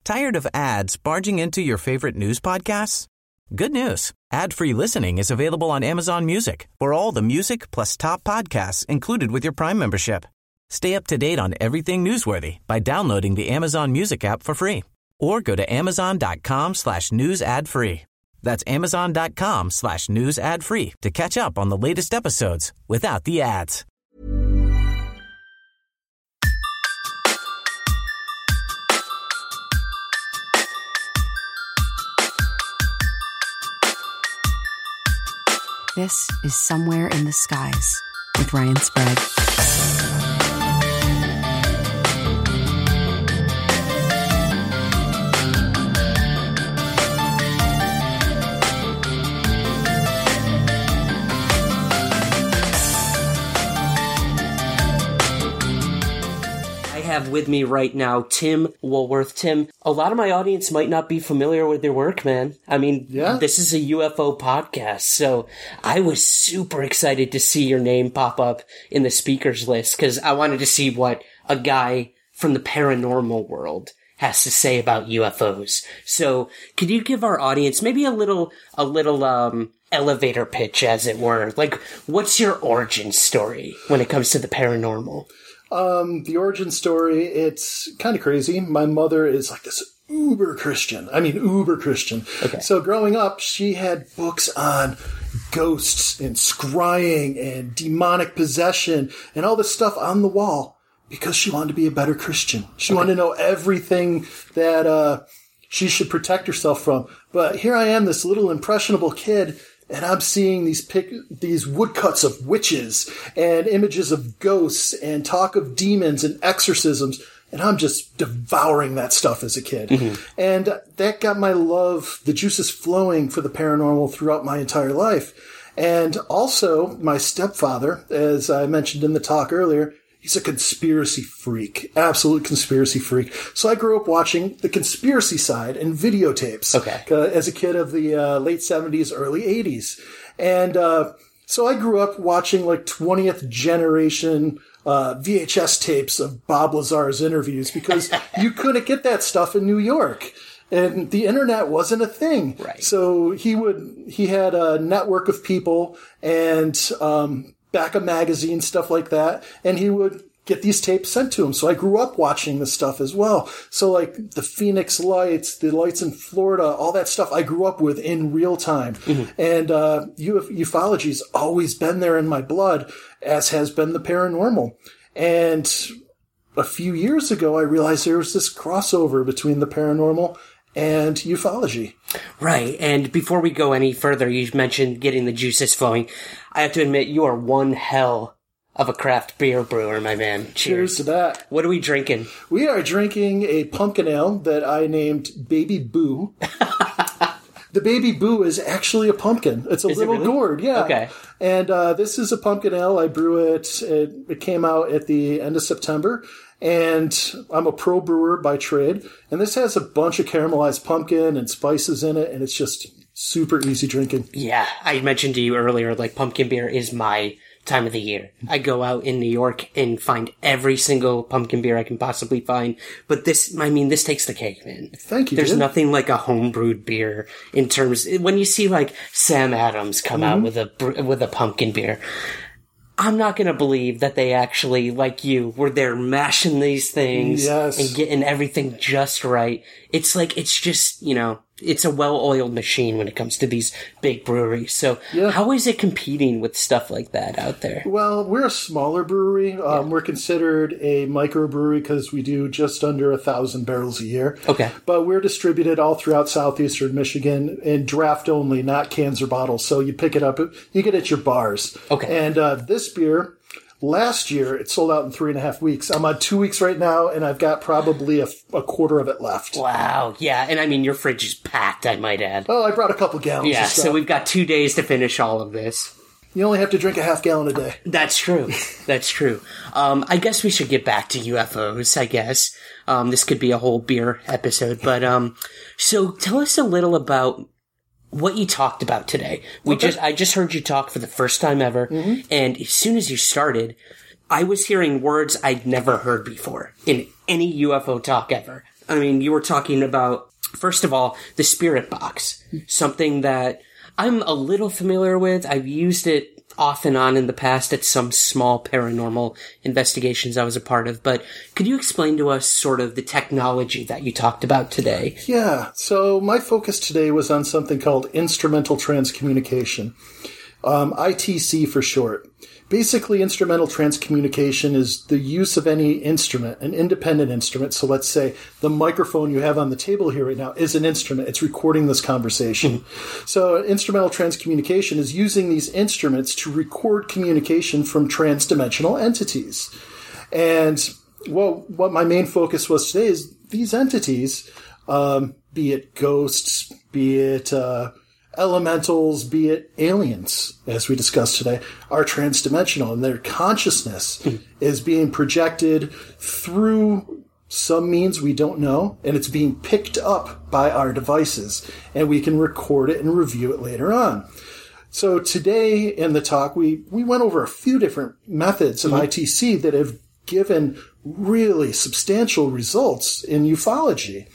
Tired of ads barging into your favorite news podcasts? Good news. Ad-free listening is available on Amazon Music for all the music plus top podcasts included with your Prime membership. Stay up to date on everything newsworthy by downloading the Amazon Music app for free or go to amazon.com/news ad free. That's amazon.com/news ad free to catch up on the latest episodes without the ads. This is Somewhere in the Skies with Ryan Sprague. Have with me right now Tim Woolworth. Tim, a lot of my audience might not be familiar with your work, man. I mean, This is a UFO podcast, so I was super excited to see your name pop up in the speakers list because I wanted to see what a guy from the paranormal world has to say about UFOs. So, could you give our audience maybe a little elevator pitch, as it were? Like, what's your origin story when it comes to the paranormal? The origin story, it's kind of crazy. My mother is like this uber Christian. Okay. So growing up, she had books on ghosts and scrying and demonic possession and all this stuff on the wall because she wanted to be a better Christian. She wanted to know everything that she should protect herself from. But here I am, this little impressionable kid, and I'm seeing these woodcuts of witches and images of ghosts and talk of demons and exorcisms. And I'm just devouring that stuff as a kid. Mm-hmm. And that got my love, the juices flowing for the paranormal throughout my entire life. And also my stepfather, as I mentioned in the talk earlier, he's a conspiracy freak, absolute conspiracy freak. So I grew up watching the conspiracy side and videotapes as a kid of the late 70s, early 80s. And so I grew up watching like 20th generation VHS tapes of Bob Lazar's interviews because you couldn't get that stuff in New York. And the internet wasn't a thing. Right. So he had a network of people and back of magazine, stuff like that, and he would get these tapes sent to him. So I grew up watching this stuff as well. So like the Phoenix Lights, the lights in Florida, all that stuff I grew up with in real time. Mm-hmm. And ufology's always been there in my blood, as has been the paranormal. And a few years ago, I realized there was this crossover between the paranormal and ufology. Right. And before we go any further, you mentioned getting the juices flowing. I have to admit, you are one hell of a craft beer brewer, my man. Cheers to that. What are we drinking? We are drinking a pumpkin ale that I named Baby Boo. The Baby Boo is actually a pumpkin. It's a little gourd, yeah. Okay. And this is a pumpkin ale. I brew it. It came out at the end of September. And I'm a pro brewer by trade. And this has a bunch of caramelized pumpkin and spices in it. And it's just super easy drinking. Yeah. I mentioned to you earlier, like, pumpkin beer is my time of the year. I go out in New York and find every single pumpkin beer I can possibly find. But this takes the cake, man. Thank you. There's nothing like a homebrewed beer in terms, when you see like Sam Adams come out with a pumpkin beer. I'm not going to believe that they actually, like you, were there mashing these things and getting everything just right. It's just, it's a well-oiled machine when it comes to these big breweries. So how is it competing with stuff like that out there? Well, we're a smaller brewery. We're considered a microbrewery because we do just under 1,000 barrels a year. Okay. But we're distributed all throughout southeastern Michigan in draft only, not cans or bottles. So you pick it up, you get it at your bars. Okay. And this beer, last year, it sold out in 3.5 weeks. I'm on 2 weeks right now, and I've got probably a quarter of it left. Wow. Yeah, and I mean, your fridge is packed, I might add. Oh, I brought a couple gallons. Yeah, so we've got 2 days to finish all of this. You only have to drink a half gallon a day. That's true. That's true. I guess we should get back to UFOs, I guess. This could be a whole beer episode. But so tell us a little about what you talked about today. I just heard you talk for the first time ever, and as soon as you started, I was hearing words I'd never heard before in any UFO talk ever. I mean, you were talking about, first of all, the spirit box, something that I'm a little familiar with. I've used it off and on in the past at some small paranormal investigations I was a part of, but could you explain to us sort of the technology that you talked about today? Yeah, so my focus today was on something called instrumental transcommunication, ITC for short. Basically, instrumental transcommunication is the use of any instrument, an independent instrument. So let's say the microphone you have on the table here right now is an instrument. It's recording this conversation. Mm-hmm. So instrumental transcommunication is using these instruments to record communication from transdimensional entities. And what my main focus was today is these entities, be it ghosts, be it elementals, be it aliens, as we discussed today, are transdimensional, and their consciousness is being projected through some means we don't know, and it's being picked up by our devices, and we can record it and review it later on. So today in the talk, we went over a few different methods of ITC that have given really substantial results in ufology.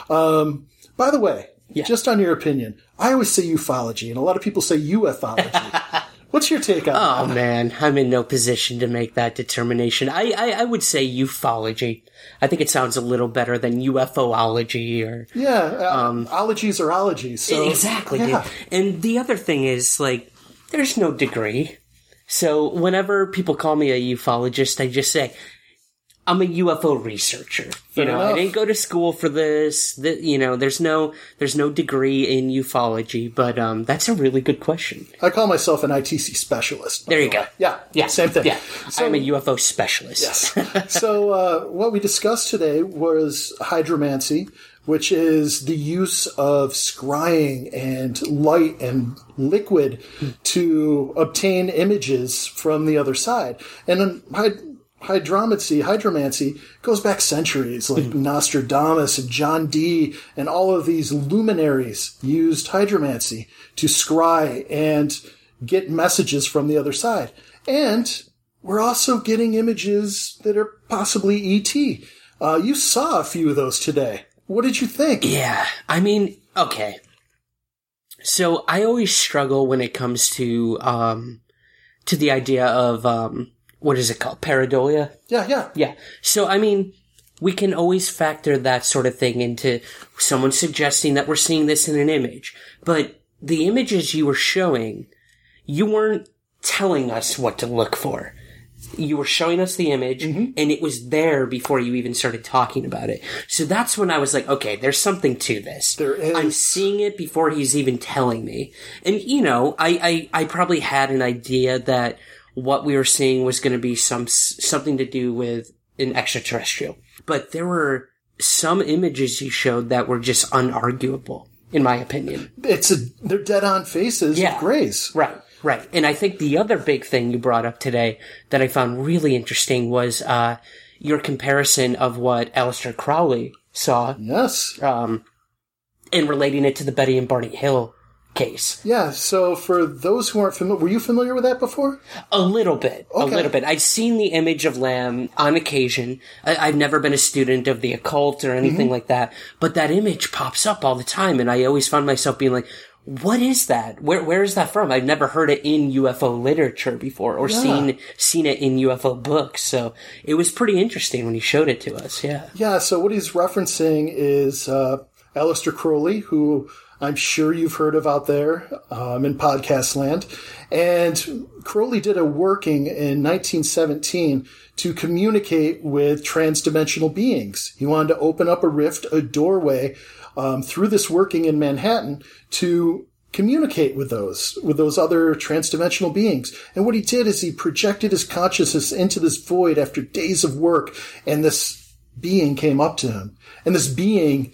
By the way, just on your opinion, I always say ufology, and a lot of people say ufology. What's your take on that? Oh, man, I'm in no position to make that determination. I would say ufology. I think it sounds a little better than UFOlogy or... Yeah, ologies are ologies. So, exactly, dude. And the other thing is, like, there's no degree. So whenever people call me a ufologist, I just say... I'm a UFO researcher. Fair enough. I didn't go to school for this. There's no degree in ufology, but that's a really good question. I call myself an ITC specialist. There you go. Yeah, same thing. Yeah, so, I'm a UFO specialist. Yes. So what we discussed today was hydromancy, which is the use of scrying and light and liquid to obtain images from the other side. And hydromancy goes back centuries, like Nostradamus and John Dee and all of these luminaries used hydromancy to scry and get messages from the other side. And we're also getting images that are possibly E.T. You saw a few of those today. What did you think? Yeah, I mean, okay. So I always struggle when it comes to the idea of, what is it called? Pareidolia? Yeah. So, I mean, we can always factor that sort of thing into someone suggesting that we're seeing this in an image. But the images you were showing, you weren't telling us what to look for. You were showing us the image, and it was there before you even started talking about it. So that's when I was like, okay, there's something to this. There is. I'm seeing it before he's even telling me. And, I probably had an idea that what we were seeing was going to be something to do with an extraterrestrial. But there were some images you showed that were just unarguable, in my opinion. They're dead-on faces of grays. Right. And I think the other big thing you brought up today that I found really interesting was your comparison of what Aleister Crowley saw. Yes. And relating it to the Betty and Barney Hill case. Yeah, so for those who aren't familiar, were you familiar with that before? A little bit. Okay. A little bit. I'd seen the image of Lamb on occasion. I've never been a student of the occult or anything like that, but that image pops up all the time, and I always found myself being like, what is that? Where is that from? I've never heard it in UFO literature before or seen it in UFO books, so it was pretty interesting when he showed it to us, yeah. Yeah, so what he's referencing is Aleister Crowley, who I'm sure you've heard of out there in podcast land. And Crowley did a working in 1917 to communicate with transdimensional beings. He wanted to open up a rift, a doorway, through this working in Manhattan to communicate with those other transdimensional beings. And what he did is he projected his consciousness into this void after days of work, and this being came up to him. And this being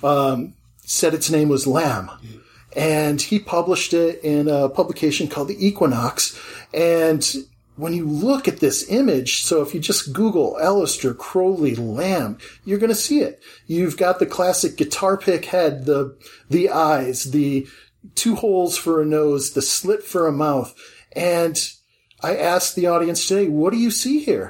said its name was Lamb. And he published it in a publication called The Equinox. And when you look at this image, so if you just Google Aleister Crowley Lamb, you're going to see it. You've got the classic guitar pick head, the eyes, the 2 holes for a nose, the slit for a mouth. And I asked the audience today, what do you see here?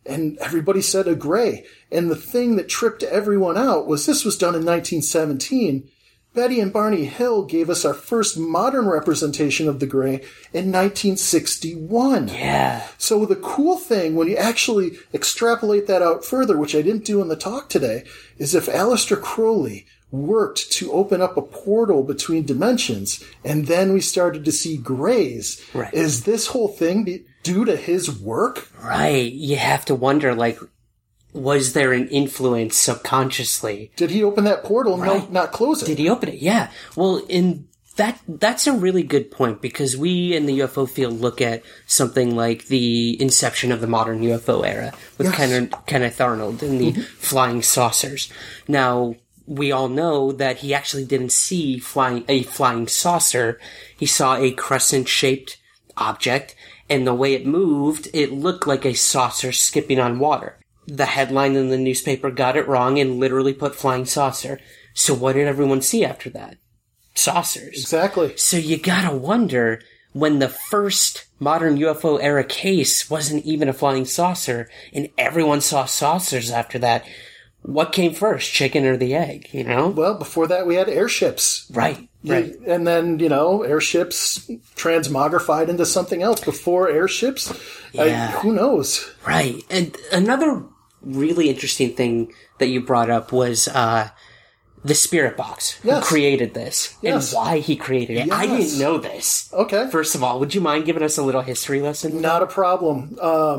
And everybody said a gray. And the thing that tripped everyone out was this was done in 1917. Betty and Barney Hill gave us our first modern representation of the gray in 1961. Yeah. So the cool thing, when you actually extrapolate that out further, which I didn't do in the talk today, is if Aleister Crowley worked to open up a portal between dimensions, and then we started to see grays, right. Is this whole thing due to his work? Right. You have to wonder, like, was there an influence subconsciously? Did he open that portal and right. not close it? Did he open it? Yeah. Well, that's a really good point, because we in the UFO field look at something like the inception of the modern UFO era with yes. Kenneth Arnold and the flying saucers. Now, we all know that he actually didn't see a flying saucer. He saw a crescent-shaped object, and the way it moved, it looked like a saucer skipping on water. The headline in the newspaper got it wrong and literally put flying saucer. So what did everyone see after that? Saucers. Exactly. So you gotta wonder, when the first modern UFO era case wasn't even a flying saucer, and everyone saw saucers after that, what came first, chicken or the egg, you know? Well, before that we had airships. Right. Right. And then, airships transmogrified into something else. Before airships, who knows? Right. And another really interesting thing that you brought up was the Spirit Box, who created this, and why he created it. Yes. I didn't know this. Okay. First of all, would you mind giving us a little history lesson? Not a problem.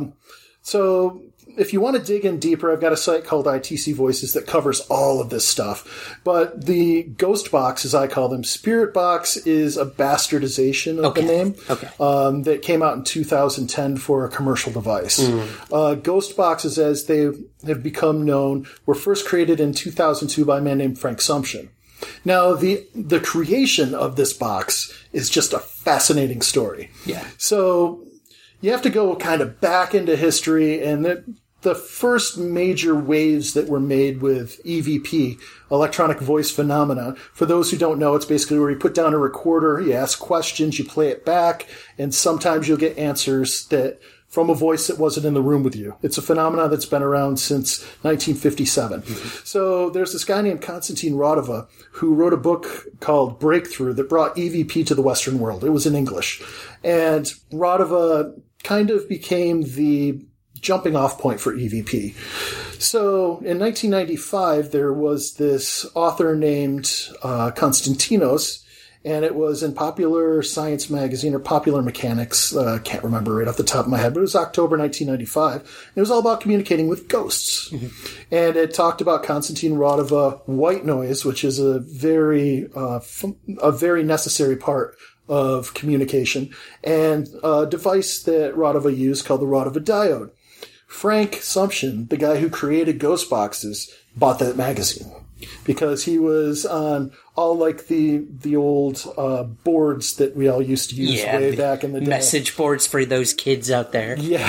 So if you want to dig in deeper, I've got a site called ITC Voices that covers all of this stuff. But the Ghost Box, as I call them, Spirit Box is a bastardization of the name that came out in 2010 for a commercial device. Ghost Boxes, as they have become known, were first created in 2002 by a man named Frank Sumption. Now, the creation of this box is just a fascinating story. Yeah. So you have to go kind of back into history, and the first major waves that were made with EVP, electronic voice phenomenon, for those who don't know, it's basically where you put down a recorder, you ask questions, you play it back, and sometimes you'll get answers from a voice that wasn't in the room with you. It's a phenomenon that's been around since 1957. So there's this guy named Konstantin Radova who wrote a book called Breakthrough that brought EVP to the Western world. It was in English. And Radova kind of became the jumping off point for EVP. So in 1995, there was this author named Konstantinos, and it was in Popular Science Magazine or Popular Mechanics. Can't remember right off the top of my head, but it was October 1995. And it was all about communicating with ghosts. And it talked about Konstantin Radova white noise, which is a very necessary part of communication, and a device that Radova used called the Radova diode. Frank Sumption, the guy who created Ghost Boxes, bought that magazine because he was on all like the old boards that we all used to use way back in the day. Message boards for those kids out there. Yeah.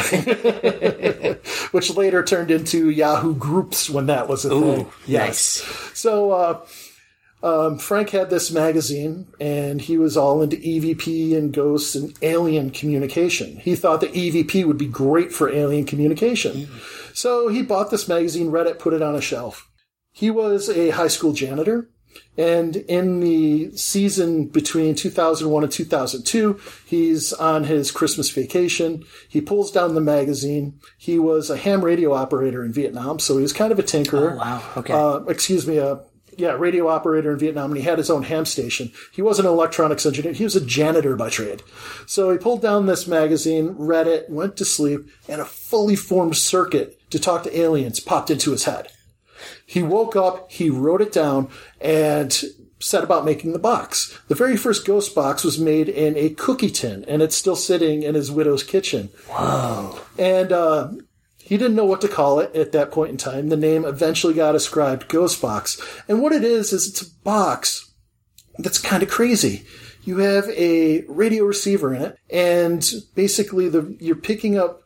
Which later turned into Yahoo Groups when that was a thing. Yes. Nice. So Frank had this magazine, and he was all into EVP and ghosts and alien communication. He thought that EVP would be great for alien communication. So he bought this magazine, read it, put it on a shelf. He was a high school janitor, and in the season between 2001 and 2002, he's on his Christmas vacation. He pulls down the magazine. He was a ham radio operator in Vietnam, so he was kind of a tinkerer. Oh, wow. Okay. Radio operator in Vietnam, and he had his own ham station. He wasn't an electronics engineer. He was a janitor by trade. So he pulled down this magazine, read it, went to sleep, and a fully formed circuit to talk to aliens popped into his head. He woke up, he wrote it down, and set about making the box. The very first Ghost Box was made in a cookie tin, and it's still sitting in his widow's kitchen. Wow. And he didn't know what to call it at that point in time. The name eventually got ascribed Ghost Box. And what it is it's a box that's kind of crazy. You have a radio receiver in it, and basically you're picking up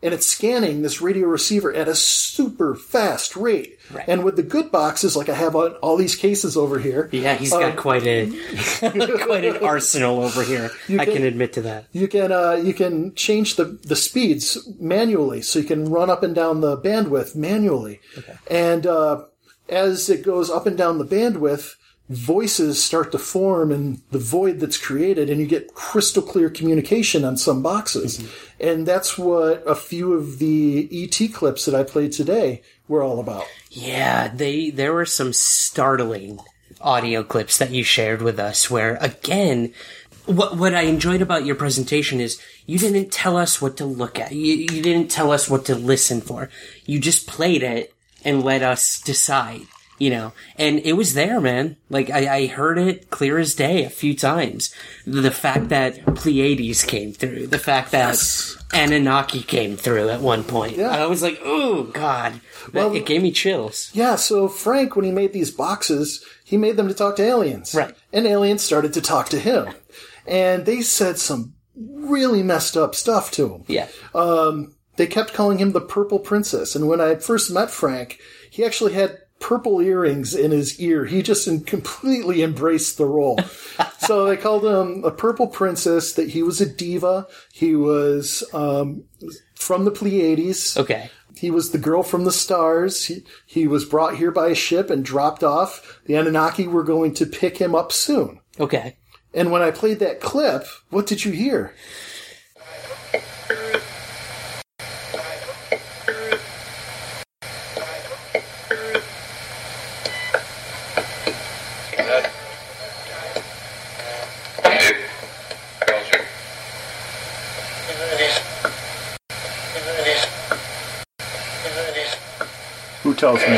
and it's scanning this radio receiver at a super fast rate. Right. And with the good boxes, like I have on all these cases over here. Yeah, he's got quite an arsenal over here. I can admit to that. You can change the speeds manually, so you can run up and down the bandwidth manually. Okay. And as it goes up and down the bandwidth, voices start to form in the void that's created, and you get crystal clear communication on some boxes. Mm-hmm. And that's what a few of the ET clips that I played today were all about. Yeah, there were some startling audio clips that you shared with us where, again, what I enjoyed about your presentation is you didn't tell us what to look at. You didn't tell us what to listen for. You just played it and let us decide. And it was there, man. Like, I heard it clear as day a few times. The fact that Pleiades came through. The fact that Anunnaki came through at one point. Yeah. I was like, oh, God. Well, it gave me chills. Yeah, so Frank, when he made these boxes, he made them to talk to aliens. Right. And aliens started to talk to him. And they said some really messed up stuff to him. Yeah. They kept calling him the Purple Princess. And when I first met Frank, he actually had purple earrings in his ear. He just completely embraced the role. So they called him a Purple Princess, that he was a diva. He was from the Pleiades. Okay. He was the girl from the stars. He was brought here by a ship and dropped off. The Anunnaki were going to pick him up soon. Okay. And when I played that clip, what did you hear? Who tells me?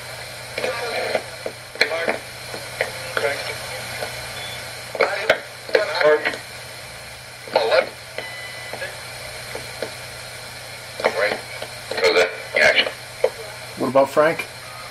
What about Frank?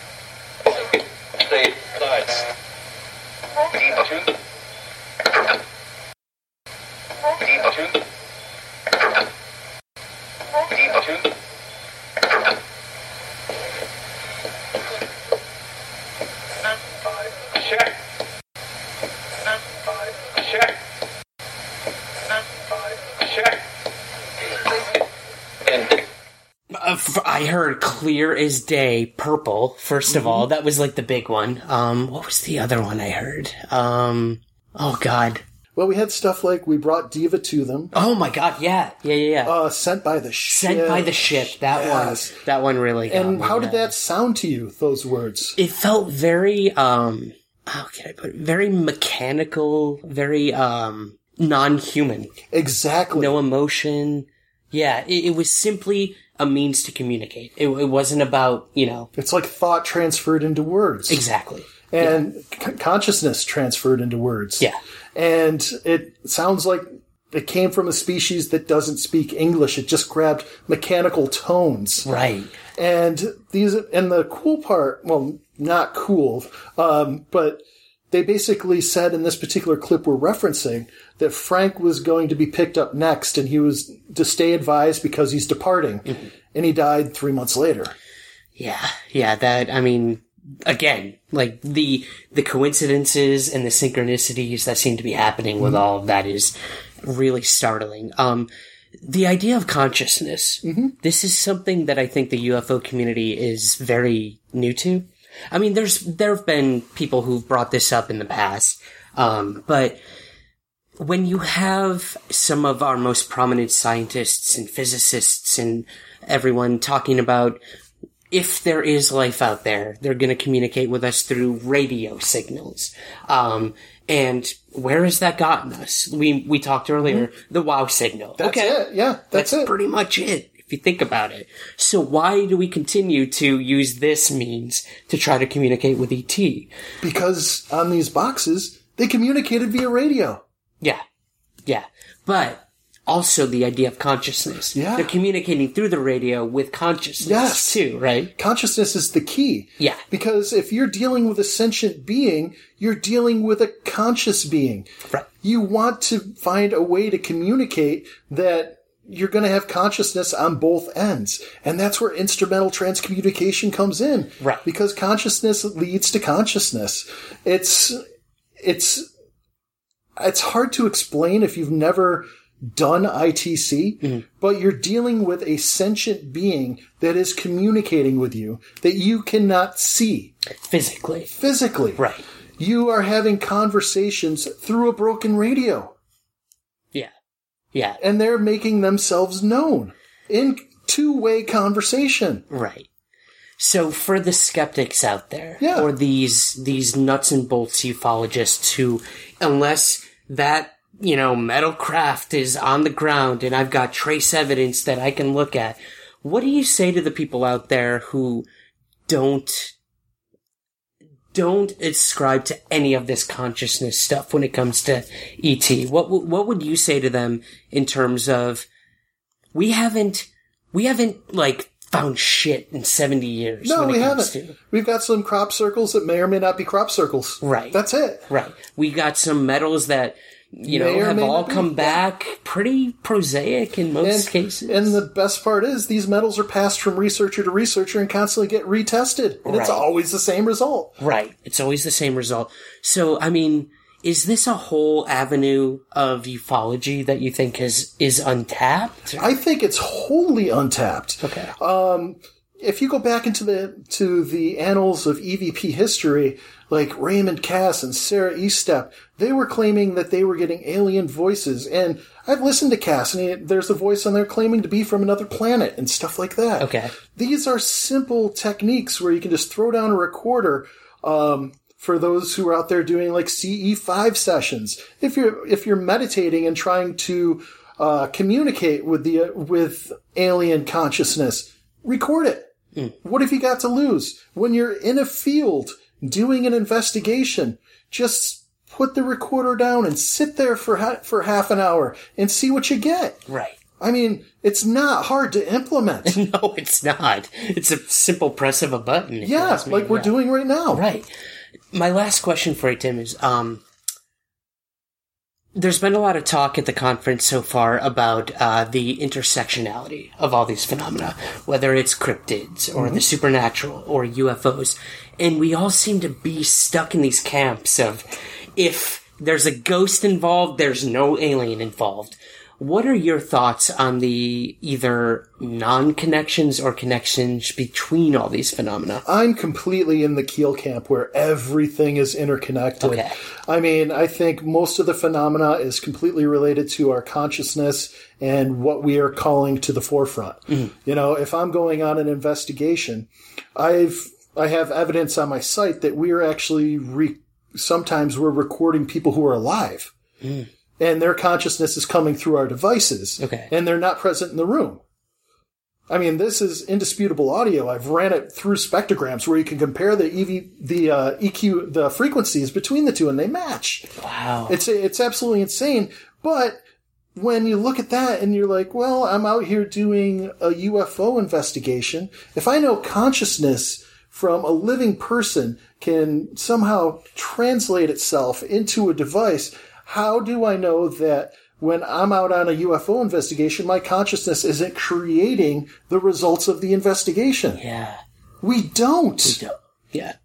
I heard clear as day, purple, first of all. That was like the big one. What was the other one I heard? Oh, God. Well, we had stuff like we brought Diva to them. Oh, my God, yeah. Sent by the ship. Sent by the ship, that one really got And me, how did that sound to you, those words? It felt very, how can I put it? Very mechanical, very, non-human. Exactly. No emotion. Yeah, it was simply a means to communicate. It wasn't about, It's like thought transferred into words. Exactly. And consciousness transferred into words. Yeah. And it sounds like it came from a species that doesn't speak English. It just grabbed mechanical tones. Right. And the cool part, well, not cool, but they basically said in this particular clip we're referencing that Frank was going to be picked up next, and he was to stay advised because he's departing. Mm-hmm. And he died 3 months later. Yeah, again, like the coincidences and the synchronicities that seem to be happening with all of that is really startling. The idea of consciousness, this is something that I think the UFO community is very new to. I mean, there have been people who've brought this up in the past, but when you have some of our most prominent scientists and physicists and everyone talking about if there is life out there, they're going to communicate with us through radio signals. And where has that gotten us? We talked earlier, the WOW signal. That's it. Yeah, that's it. Pretty much it, if you think about it. So why do we continue to use this means to try to communicate with ET? Because on these boxes, they communicated via radio. Yeah. But also the idea of consciousness. Yeah. They're communicating through the radio with consciousness too, right? Consciousness is the key. Yeah. Because if you're dealing with a sentient being, you're dealing with a conscious being. Right. You want to find a way to communicate that you're going to have consciousness on both ends. And that's where instrumental transcommunication comes in. Right. Because consciousness leads to consciousness. It's hard to explain if you've never done ITC, but you're dealing with a sentient being that is communicating with you that you cannot see. Physically. Right. You are having conversations through a broken radio. Yeah. Yeah. And they're making themselves known in two-way conversation. Right. So for the skeptics out there, Yeah. or these nuts and bolts ufologists who, unless that, metal craft is on the ground and I've got trace evidence that I can look at, what do you say to the people out there who don't ascribe to any of this consciousness stuff when it comes to ET? What would you say to them in terms of, we haven't found shit in 70 years? No, we haven't. We've got some crop circles that may or may not be crop circles. Right. That's it. Right. We got some metals that, have all come back pretty prosaic in most cases. And the best part is these metals are passed from researcher to researcher and constantly get retested. And It's always the same result. Right. It's always the same result. So, is this a whole avenue of ufology that you think is untapped? I think it's wholly untapped. Okay. If you go back into the annals of EVP history, like Raymond Cass and Sarah Estep, they were claiming that they were getting alien voices. And I've listened to Cass, and there's a voice on there claiming to be from another planet and stuff like that. Okay. These are simple techniques where you can just throw down a recorder, for those who are out there doing like CE5 sessions. If you're meditating and trying to communicate with alien consciousness, record it. What have you got to lose? When you're in a field doing an investigation, just put the recorder down and sit there for half an hour and see what you get. Right. It's not hard to implement. No, it's not. It's a simple press of a button. Yeah, like we're doing right now. Right. My last question for you, Tim, is there's been a lot of talk at the conference so far about the intersectionality of all these phenomena, whether it's cryptids or the supernatural or UFOs. And we all seem to be stuck in these camps of, if there's a ghost involved, there's no alien involved. What are your thoughts on the either non-connections or connections between all these phenomena? I'm completely in the Keel camp where everything is interconnected. Okay. I think most of the phenomena is completely related to our consciousness and what we are calling to the forefront. If I'm going on an investigation, I have evidence on my site that we are actually sometimes we're recording people who are alive. And their consciousness is coming through our devices. Okay. And they're not present in the room. This is indisputable audio. I've ran it through spectrograms where you can compare the EQ, the frequencies between the two, and they match. Wow. It's absolutely insane. But when you look at that and you're like, well, I'm out here doing a UFO investigation. If I know consciousness from a living person can somehow translate itself into a device, how do I know that when I'm out on a UFO investigation, my consciousness isn't creating the results of the investigation? Yeah. We don't. Yeah.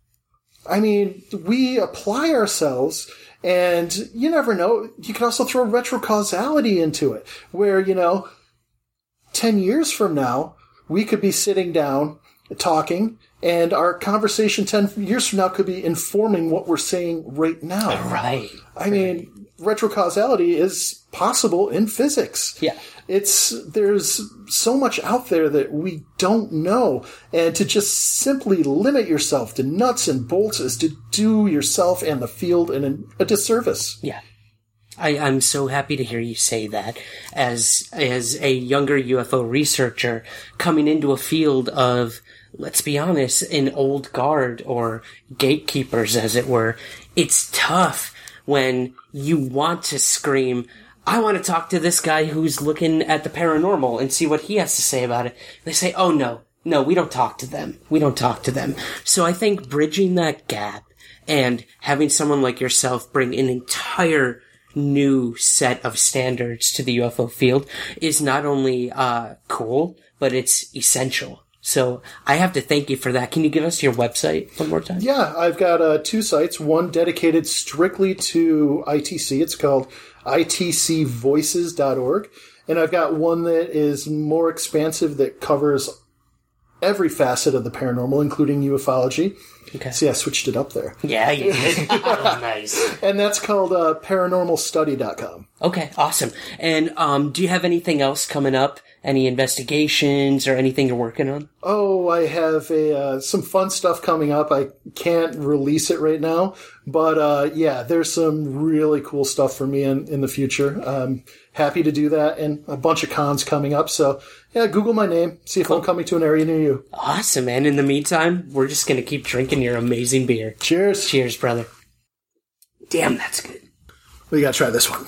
We apply ourselves, and you never know. You can also throw retrocausality into it, where, 10 years from now, we could be sitting down talking, and our conversation 10 years from now could be informing what we're saying right now. Right. Retrocausality is possible in physics. Yeah. There's so much out there that we don't know, and to just simply limit yourself to nuts and bolts is to do yourself and the field a disservice. Yeah. I'm so happy to hear you say that as a younger UFO researcher coming into a field of, let's be honest, an old guard or gatekeepers, as it were. It's tough when you want to scream, I want to talk to this guy who's looking at the paranormal and see what he has to say about it. They say, oh, no, we don't talk to them. We don't talk to them. So I think bridging that gap and having someone like yourself bring an entire new set of standards to the UFO field is not only cool, but it's essential. So I have to thank you for that. Can you give us your website one more time? Yeah, I've got 2 sites, one dedicated strictly to ITC. It's called itcvoices.org. And I've got one that is more expansive that covers every facet of the paranormal, including ufology. Okay. See, I switched it up there. Yeah, you did. Nice. And that's called paranormalstudy.com. Okay, awesome. And do you have anything else coming up? Any investigations or anything you're working on? Oh, I have some fun stuff coming up. I can't release it right now, but yeah, there's some really cool stuff for me in the future. I'm happy to do that, and a bunch of cons coming up. So yeah, Google my name, see if I'm coming to an area near you. Awesome, man. In the meantime, we're just going to keep drinking your amazing beer. Cheers. Cheers, brother. Damn, that's good. We got to try this one.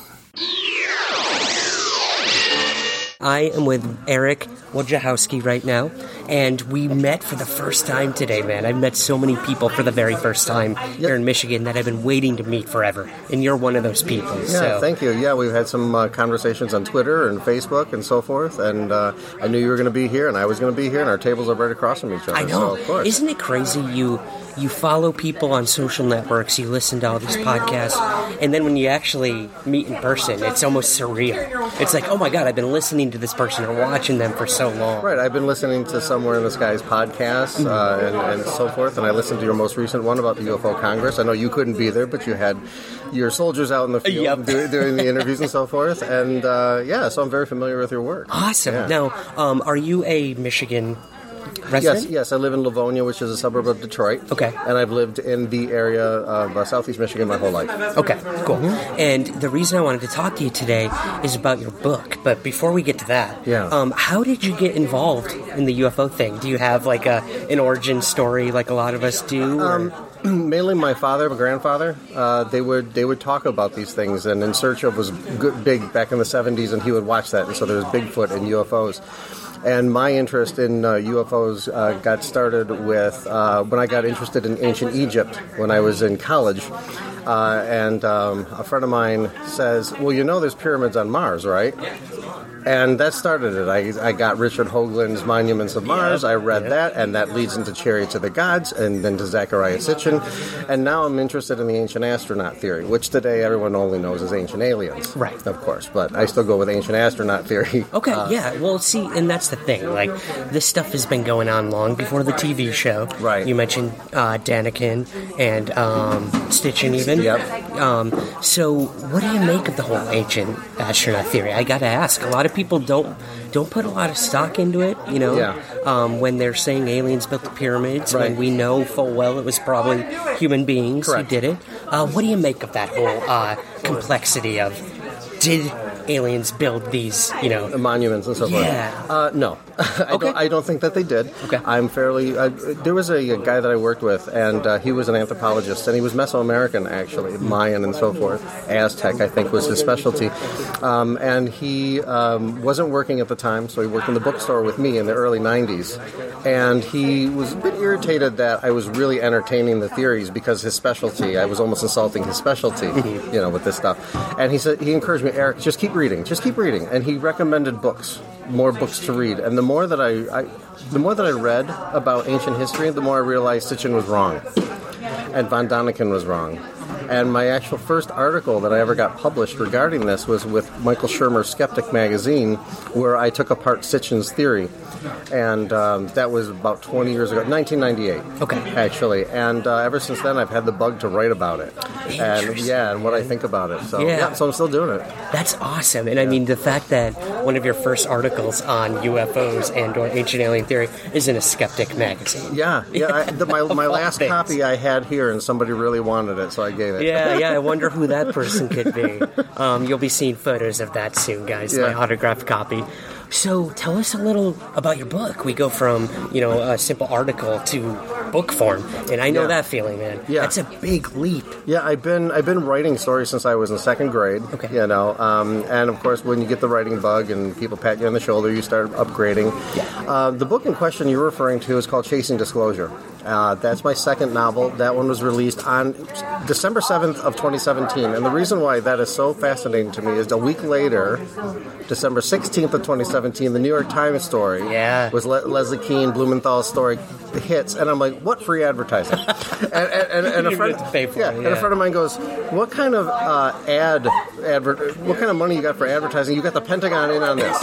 I am with Eric Wojciechowski right now, and we met for the first time today, man. I've met so many people for the very first time here in Michigan that I've been waiting to meet forever, and you're one of those people. Yeah, so. Thank you. Yeah, we've had some conversations on Twitter and Facebook and so forth, and I knew you were going to be here, and I was going to be here, and our tables are right across from each other. I know. So, of course. Isn't it crazy? You follow people on social networks, you listen to all these podcasts, and then when you actually meet in person, it's almost surreal. It's like, oh my God, I've been listening to this person or watching them for so long. Right, I've been listening to Somewhere in the Skies podcast and so forth, and I listened to your most recent one about the UFO Congress. I know you couldn't be there, but you had your soldiers out in the field doing the interviews and so forth, and yeah, so I'm very familiar with your work. Awesome. Yeah. Now, are you a Michigan resident? Yes, I live in Livonia, which is a suburb of Detroit. Okay. And I've lived in the area of southeast Michigan my whole life. Okay, cool. And the reason I wanted to talk to you today is about your book. But before we get to that, how did you get involved in the UFO thing? Do you have like an origin story like a lot of us do? Mainly my father, my grandfather, they would talk about these things, and In Search Of was big back in the 70s, and he would watch that, and so there was Bigfoot and UFOs. And my interest in UFOs got started with when I got interested in ancient Egypt when I was in college. And a friend of mine says, well, you know there's pyramids on Mars, right? And that started it. I got Richard Hoagland's Monuments of Mars. I read that, and that leads into Chariots of the Gods, and then to Zecharia Sitchin. And now I'm interested in the ancient astronaut theory, which today everyone only knows as ancient aliens. Right. Of course, but I still go with ancient astronaut theory. Okay, yeah. Well, see, and that's the thing. Like, this stuff has been going on long before the TV show. Right. You mentioned Daniken and Sitchin even. Yep. So what do you make of the whole ancient astronaut theory? I got to ask. A lot of people don't put a lot of stock into it, you know, when they're saying aliens built the pyramids, when we know full well it was probably human beings who did it. What do you make of that whole complexity of did aliens build these, you know, monuments and so forth? No. I don't think that they did. Okay. I'm fairly... there was a guy that I worked with, and he was an anthropologist, and he was Mesoamerican, actually, Mayan and so forth. Aztec, I think, was his specialty. And he wasn't working at the time, so he worked in the bookstore with me in the early 90s. And he was a bit irritated that I was really entertaining the theories because his specialty, I was almost insulting his specialty, you know, with this stuff. And he encouraged me, Eric, just keep reading. And he recommended books, more books to read. And the more that I read about ancient history, the more I realized Sitchin was wrong, and von Daniken was wrong. And my actual first article that I ever got published regarding this was with Michael Shermer's Skeptic magazine, where I took apart Sitchin's theory. And that was about 20 years ago, 1998. Okay. Actually. And ever since then, I've had the bug to write about it. And what I think about it. So, so I'm still doing it. That's awesome. And I mean, the fact that one of your first articles on UFOs and or ancient alien theory is in a Skeptic magazine. Yeah. My last copy I had here, and somebody really wanted it, so I gave it. Yeah, I wonder who that person could be. You'll be seeing photos of that soon, guys, my autographed copy. So tell us a little about your book. We go from, you know, a simple article to book form, and I know that feeling, man. Yeah. That's a big leap. Yeah, I've been writing stories since I was in second grade. Okay. You know, and of course, when you get the writing bug and people pat you on the shoulder, you start upgrading. Yeah. The book in question you're referring to is called Chasing Disclosure. That's my second novel. That one was released on December 7th of 2017. And the reason why that is so fascinating to me is a week later, December 16th of 2017, the New York Times story was Leslie Kean, Blumenthal's story hits. And I'm like, what free advertising? and a friend, and a friend of mine goes, what kind of what kind of money you got for advertising? You got the Pentagon in on this.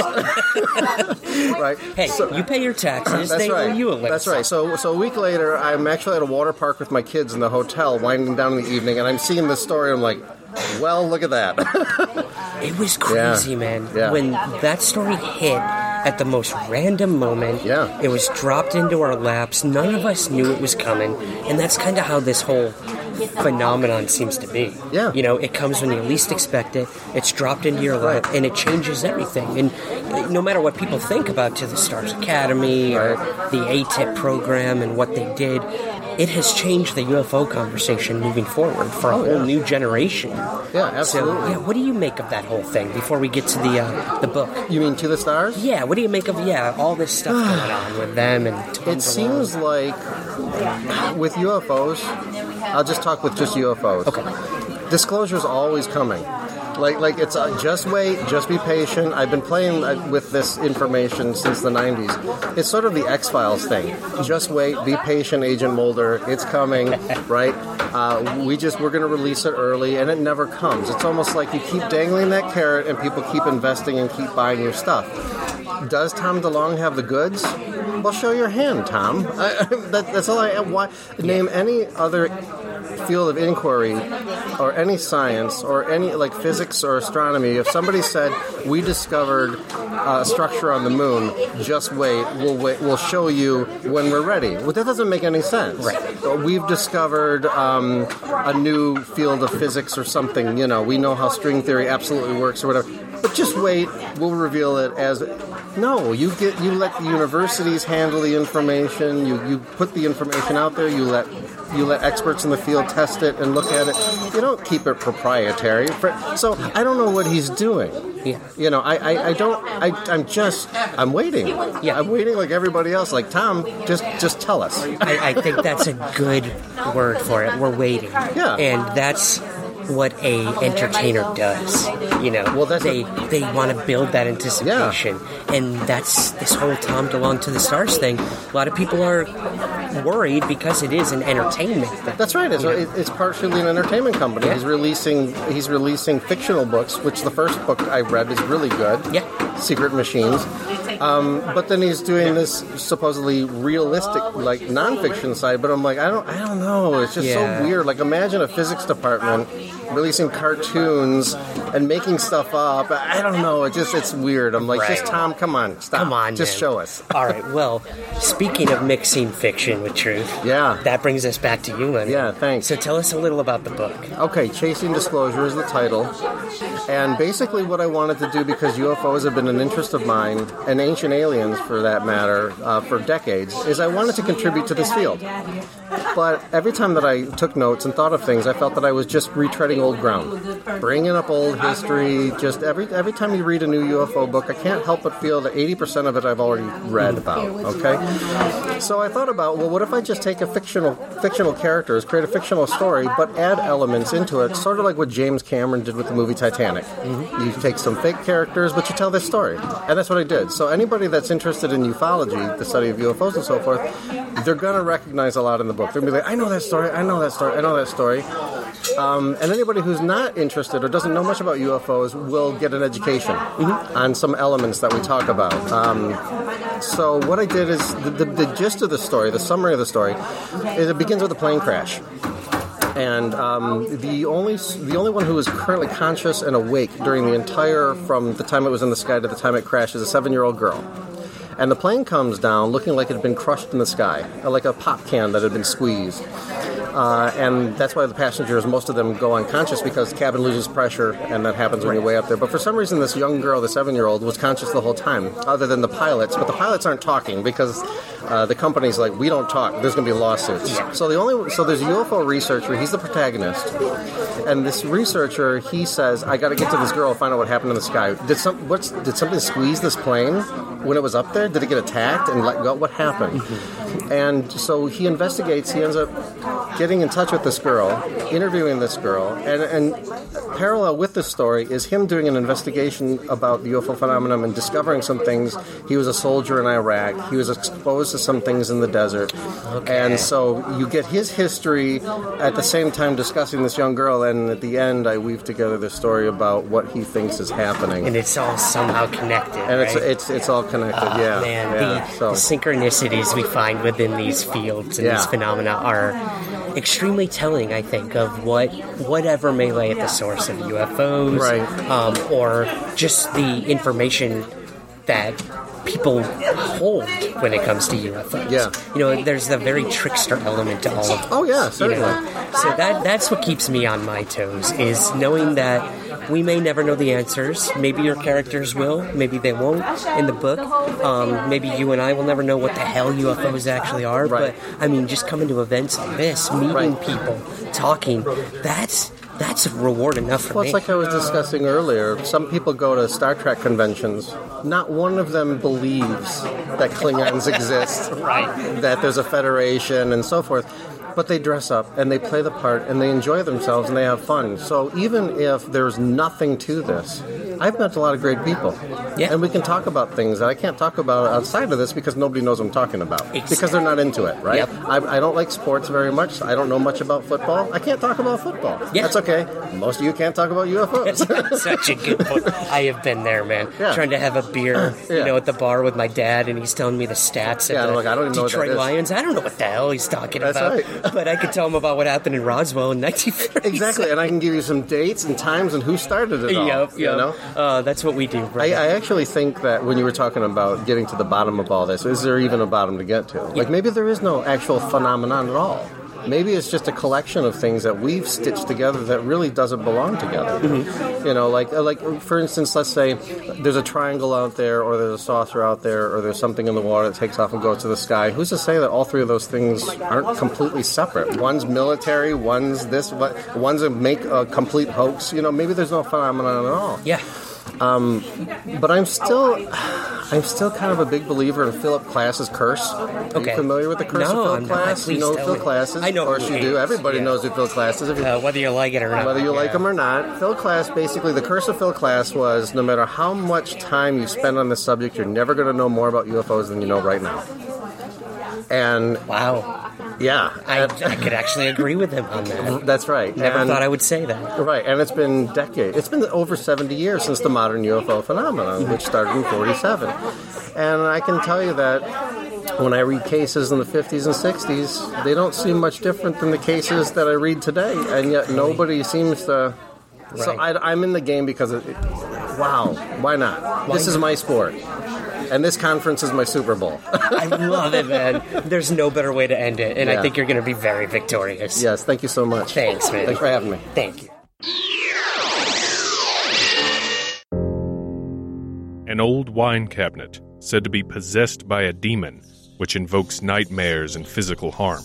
Right? Hey, so, you pay your taxes. They owe you a little. That's right. So a week later, I'm actually at a water park with my kids in the hotel, winding down in the evening, and I'm seeing this story, and I'm like, well, look at that. It was crazy, man. Yeah. When that story hit at the most random moment, it was dropped into our laps. None of us knew it was coming, and that's kind of how this whole phenomenon seems to be. Yeah. You know, it comes when you least expect it, it's dropped into your lap, and it changes everything. And no matter what people think about To the Stars Academy or the ATIP program and what they did, it has changed the UFO conversation moving forward for a whole new generation. Yeah, absolutely. So, what do you make of that whole thing before we get to the book? You mean To the Stars? Yeah, what do you make of all this stuff going on with them? And it seems like with UFOs, I'll just talk with just UFOs. Okay. Disclosure's always coming. Like it's just wait, just be patient. I've been playing with this information since the 90s. It's sort of the X-Files thing. Just wait, be patient, Agent Mulder. It's coming, right? We're going to release it early, and it never comes. It's almost like you keep dangling that carrot, and people keep investing and keep buying your stuff. Does Tom DeLonge have the goods? Well, show your hand, Tom. That's all I want. Name any other field of inquiry or any science or any like physics or astronomy. If somebody said we discovered a structure on the moon, just wait, we'll show you when we're ready. Well, that doesn't make any sense. Right. We've discovered a new field of physics or something. You know, we know how string theory absolutely works or whatever. But just wait, we'll reveal it as... No, you let the universities handle the information, you put the information out there, you let experts in the field test it and look at it. You don't keep it proprietary. So I don't know what he's doing. Yeah. You know, I'm waiting. Yeah. I'm waiting like everybody else. Like, Tom, just tell us. I think that's a good word for it. We're waiting. Yeah. And that's what a entertainer does. You know, well, they want to build that anticipation, and that's this whole Tom DeLonge To the Stars thing. A lot of people are worried because it is an entertainment thing. That's right. It's partially an entertainment company. Yeah. He's releasing fictional books, which the first book I read is really good. Yeah, Secret Machines. But then he's doing this supposedly realistic, like nonfiction side. But I'm like, I don't know. It's just so weird. Like, imagine a physics department releasing cartoons and making stuff up. I don't know. It's weird. I'm like, just Tom, come on, stop. Come on, just show us. All right. Well, speaking of mixing fiction with truth, that brings us back to you, Leonard. Yeah, thanks. So tell us a little about the book. Okay, Chasing Disclosure is the title. And basically what I wanted to do, because UFOs have been an interest of mine, and ancient aliens for that matter, for decades, is I wanted to contribute to this field. But every time that I took notes and thought of things, I felt that I was just retreading old ground. Bringing up old history, just every time you read a new UFO book, I can't help but feel that 80% of it I've already read about, okay? So I thought about, well, what if I just take a fictional characters, create a fictional story, but add elements into it, sort of like what James Cameron did with the movie Titanic. Mm-hmm. You take some fake characters, but you tell this story. And that's what I did. So anybody that's interested in ufology, the study of UFOs and so forth, they're going to recognize a lot in the book. They're going to be like, I know that story, I know that story, I know that story. And anybody who's not interested or doesn't know much about UFOs will get an education on some elements that we talk about. So what I did is, the gist of the story, the summary of the story, is it begins with a plane crash. And the only one who is currently conscious and awake during the entire, from the time it was in the sky to the time it crashed, is a 7-year-old girl. And the plane comes down looking like it had been crushed in the sky, like a pop can that had been squeezed. And that's why the passengers, most of them, go unconscious, because the cabin loses pressure, and that happens when you're way up there. But for some reason, this young girl, the 7-year-old, was conscious the whole time, other than the pilots. But the pilots aren't talking because the company's like, we don't talk. There's going to be lawsuits. So there's a UFO researcher. He's the protagonist. And this researcher, he says, I got to get to this girl, find out what happened in the sky. Did something squeeze this plane when it was up there? Did it get attacked and let go? What happened? And so he investigates. He ends up getting in touch with this girl, interviewing this girl, and parallel with this story is him doing an investigation about the UFO phenomenon and discovering some things. He was a soldier in Iraq. He was exposed to some things in the desert. Okay. And so you get his history at the same time discussing this young girl, and at the end I weave together the story about what he thinks is happening. And it's all somehow connected, and right? it's all connected, yeah. Man, the synchronicities we find within these fields and these phenomena are extremely telling, I think, of whatever may lay at the source of UFOs, right. Or just the information that people hold when it comes to UFOs. Yeah. There's the very trickster element to all of it. Oh, yeah, certainly. So that's what keeps me on my toes, is knowing that we may never know the answers. Maybe your characters will. Maybe they won't in the book. Maybe you and I will never know what the hell UFOs actually are. Right. But, just coming to events like this, meeting people, talking, that's a reward enough for me. Well, it's like I was discussing earlier. Some people go to Star Trek conventions. Not one of them believes that Klingons exist, right? That there's a Federation and so forth. But they dress up and they play the part and they enjoy themselves and they have fun. So even if there's nothing to this, I've met a lot of great people. Yeah. And we can talk about things that I can't talk about outside of this because nobody knows what I'm talking about. Exactly. Because they're not into it, right? Yep. I don't like sports very much. I don't know much about football. I can't talk about football. Yeah. That's okay. Most of you can't talk about UFOs. Such a good point. I have been there, man. Yeah. Trying to have a beer, at the bar with my dad, and he's telling me the stats of the I don't even know Detroit what that is. Lions. I don't know what the hell he's talking That's about. Right. But I could tell him about what happened in Roswell in 1936. Exactly, and I can give you some dates and times and who started it all. Yep. You know? That's what we do. I actually think that when you were talking about getting to the bottom of all this, is there even a bottom to get to? Like, maybe there is no actual phenomenon at all. Maybe it's just a collection of things that we've stitched together that really doesn't belong together. Mm-hmm. Like for instance, let's say there's a triangle out there, or there's a saucer out there, or there's something in the water that takes off and goes to the sky. Who's to say that all three of those things aren't completely separate? One's military, one's this, one's a complete hoax. Maybe there's no phenomenon at all. Yeah. But I'm still kind of a big believer in Philip Klass's curse. Are you familiar with the curse of Philip Klass? You know who Phil Klass is? I know. Of course you do. Everybody knows who Phil Klass is. Whether you like it or not. Whether you like him or not. Phil Klass, basically, the curse of Phil Klass was no matter how much time you spend on this subject, you're never going to know more about UFOs than you know right now. And wow. Yeah. I could actually agree with him on that. That's right. Never thought I would say that. Right, and it's been decades. It's been over 70 years since the modern UFO phenomenon, which started in 1947. And I can tell you that when I read cases in the 50s and 60s, they don't seem much different than the cases that I read today, and yet nobody seems to... Right. So I'm in the game because, wow, why not? This is my sport. And this conference is my Super Bowl. I love it, man. There's no better way to end it, and I think you're going to be very victorious. Yes, thank you so much. Thanks, man. Thanks for having me. Thank you. An old wine cabinet said to be possessed by a demon, which invokes nightmares and physical harm.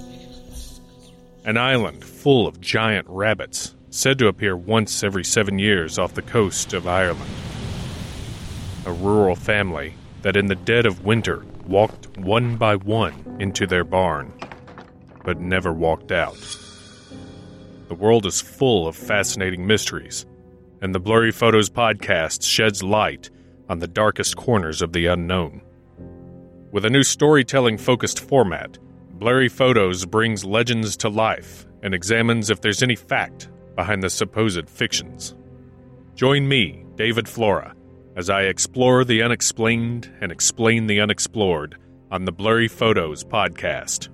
An island full of giant rabbits, said to appear once every 7 years off the coast of Ireland. A rural family that in the dead of winter walked one by one into their barn, but never walked out. The world is full of fascinating mysteries, and the Blurry Photos podcast sheds light on the darkest corners of the unknown. With a new storytelling-focused format, Blurry Photos brings legends to life and examines if there's any fact behind the supposed fictions. Join me, David Flora, as I explore the unexplained and explain the unexplored on the Blurry Photos podcast.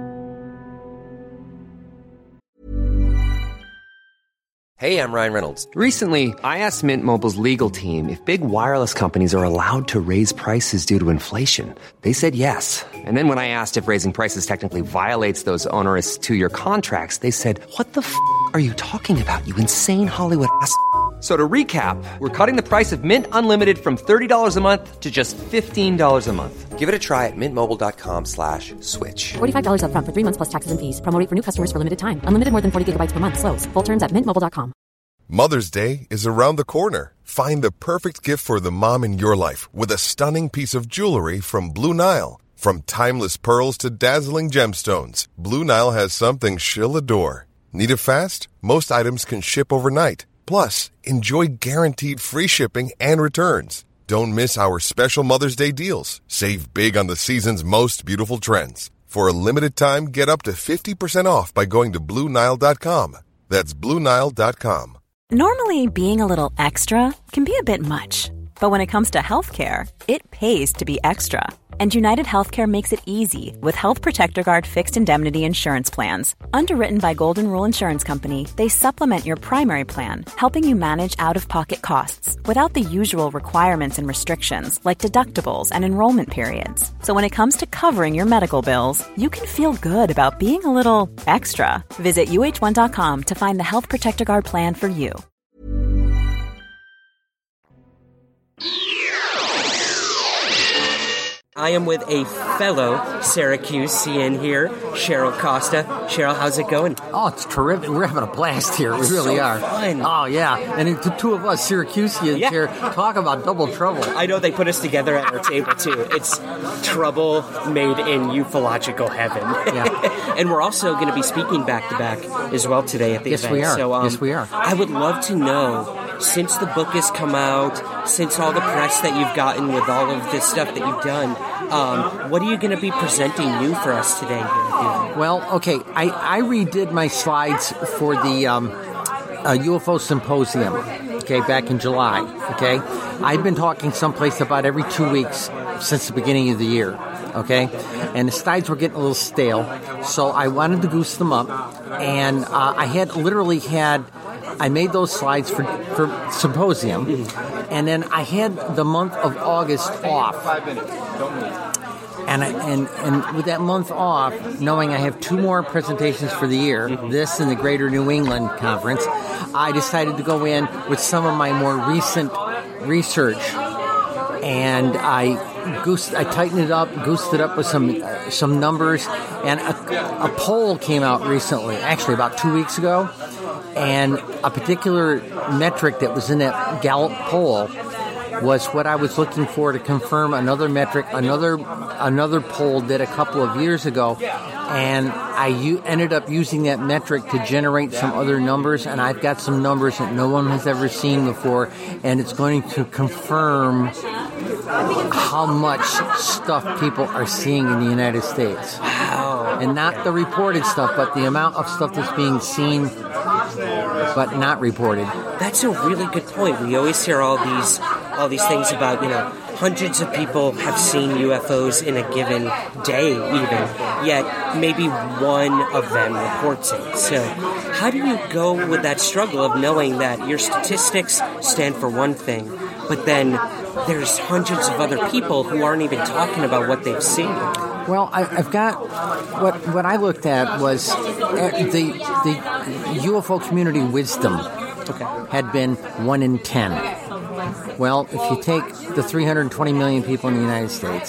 Hey, I'm Ryan Reynolds. Recently, I asked Mint Mobile's legal team if big wireless companies are allowed to raise prices due to inflation. They said yes. And then when I asked if raising prices technically violates those onerous 2-year contracts, they said, "What the f*** are you talking about, you insane Hollywood ass?" So to recap, we're cutting the price of Mint Unlimited from $30 a month to just $15 a month. Give it a try at mintmobile.com/switch. $45 up front for 3 months plus taxes and fees. Promo rate for new customers for limited time. Unlimited more than 40 gigabytes per month. Slows full terms at mintmobile.com. Mother's Day is around the corner. Find the perfect gift for the mom in your life with a stunning piece of jewelry from Blue Nile. From timeless pearls to dazzling gemstones, Blue Nile has something she'll adore. Need it fast? Most items can ship overnight. Plus, enjoy guaranteed free shipping and returns. Don't miss our special Mother's Day deals. Save big on the season's most beautiful trends. For a limited time, get up to 50% off by going to BlueNile.com. That's BlueNile.com. Normally, being a little extra can be a bit much. But when it comes to healthcare, it pays to be extra. And United Healthcare makes it easy with Health Protector Guard fixed indemnity insurance plans. Underwritten by Golden Rule Insurance Company, they supplement your primary plan, helping you manage out-of-pocket costs without the usual requirements and restrictions like deductibles and enrollment periods. So when it comes to covering your medical bills, you can feel good about being a little extra. Visit UH1.com to find the Health Protector Guard plan for you. I am with a fellow Syracusean here, Cheryl Costa. Cheryl, how's it going? Oh, it's terrific. We're having a blast here. We really are. Fun. Oh, yeah. And the two of us Syracuseans here talk about double trouble. I know they put us together at our table, too. It's trouble made in ufological heaven. Yeah. And we're also going to be speaking back-to-back as well today at the event. We are. So, yes, we are. I would love to know, since the book has come out, since all the press that you've gotten with all of this stuff that you've done, what are you going to be presenting new for us today? Well, okay, I redid my slides for the UFO Symposium, okay, back in July, okay? I've been talking someplace about every 2 weeks since the beginning of the year, okay? And the slides were getting a little stale, so I wanted to boost them up, and I made those slides for Symposium, and then I had the month of August off. And with that month off, knowing I have 2 more presentations for the year, this and the Greater New England Conference, I decided to go in with some of my more recent research, and I tightened it up, goosed it up with some numbers, and a poll came out recently, actually about 2 weeks ago, and a particular metric that was in that Gallup poll was what I was looking for to confirm another metric, another poll did a couple of years ago, and I ended up using that metric to generate some other numbers, and I've got some numbers that no one has ever seen before, and it's going to confirm how much stuff people are seeing in the United States. Wow. And not the reported stuff, but the amount of stuff that's being seen but not reported. That's a really good point. We always hear all these things about, hundreds of people have seen UFOs in a given day even, yet maybe one of them reports it. So how do you go with that struggle of knowing that your statistics stand for one thing, but then there's hundreds of other people who aren't even talking about what they've seen? Well, I've got what I looked at was the UFO community wisdom had been 1 in 10. Well, if you take the 320 million people in the United States,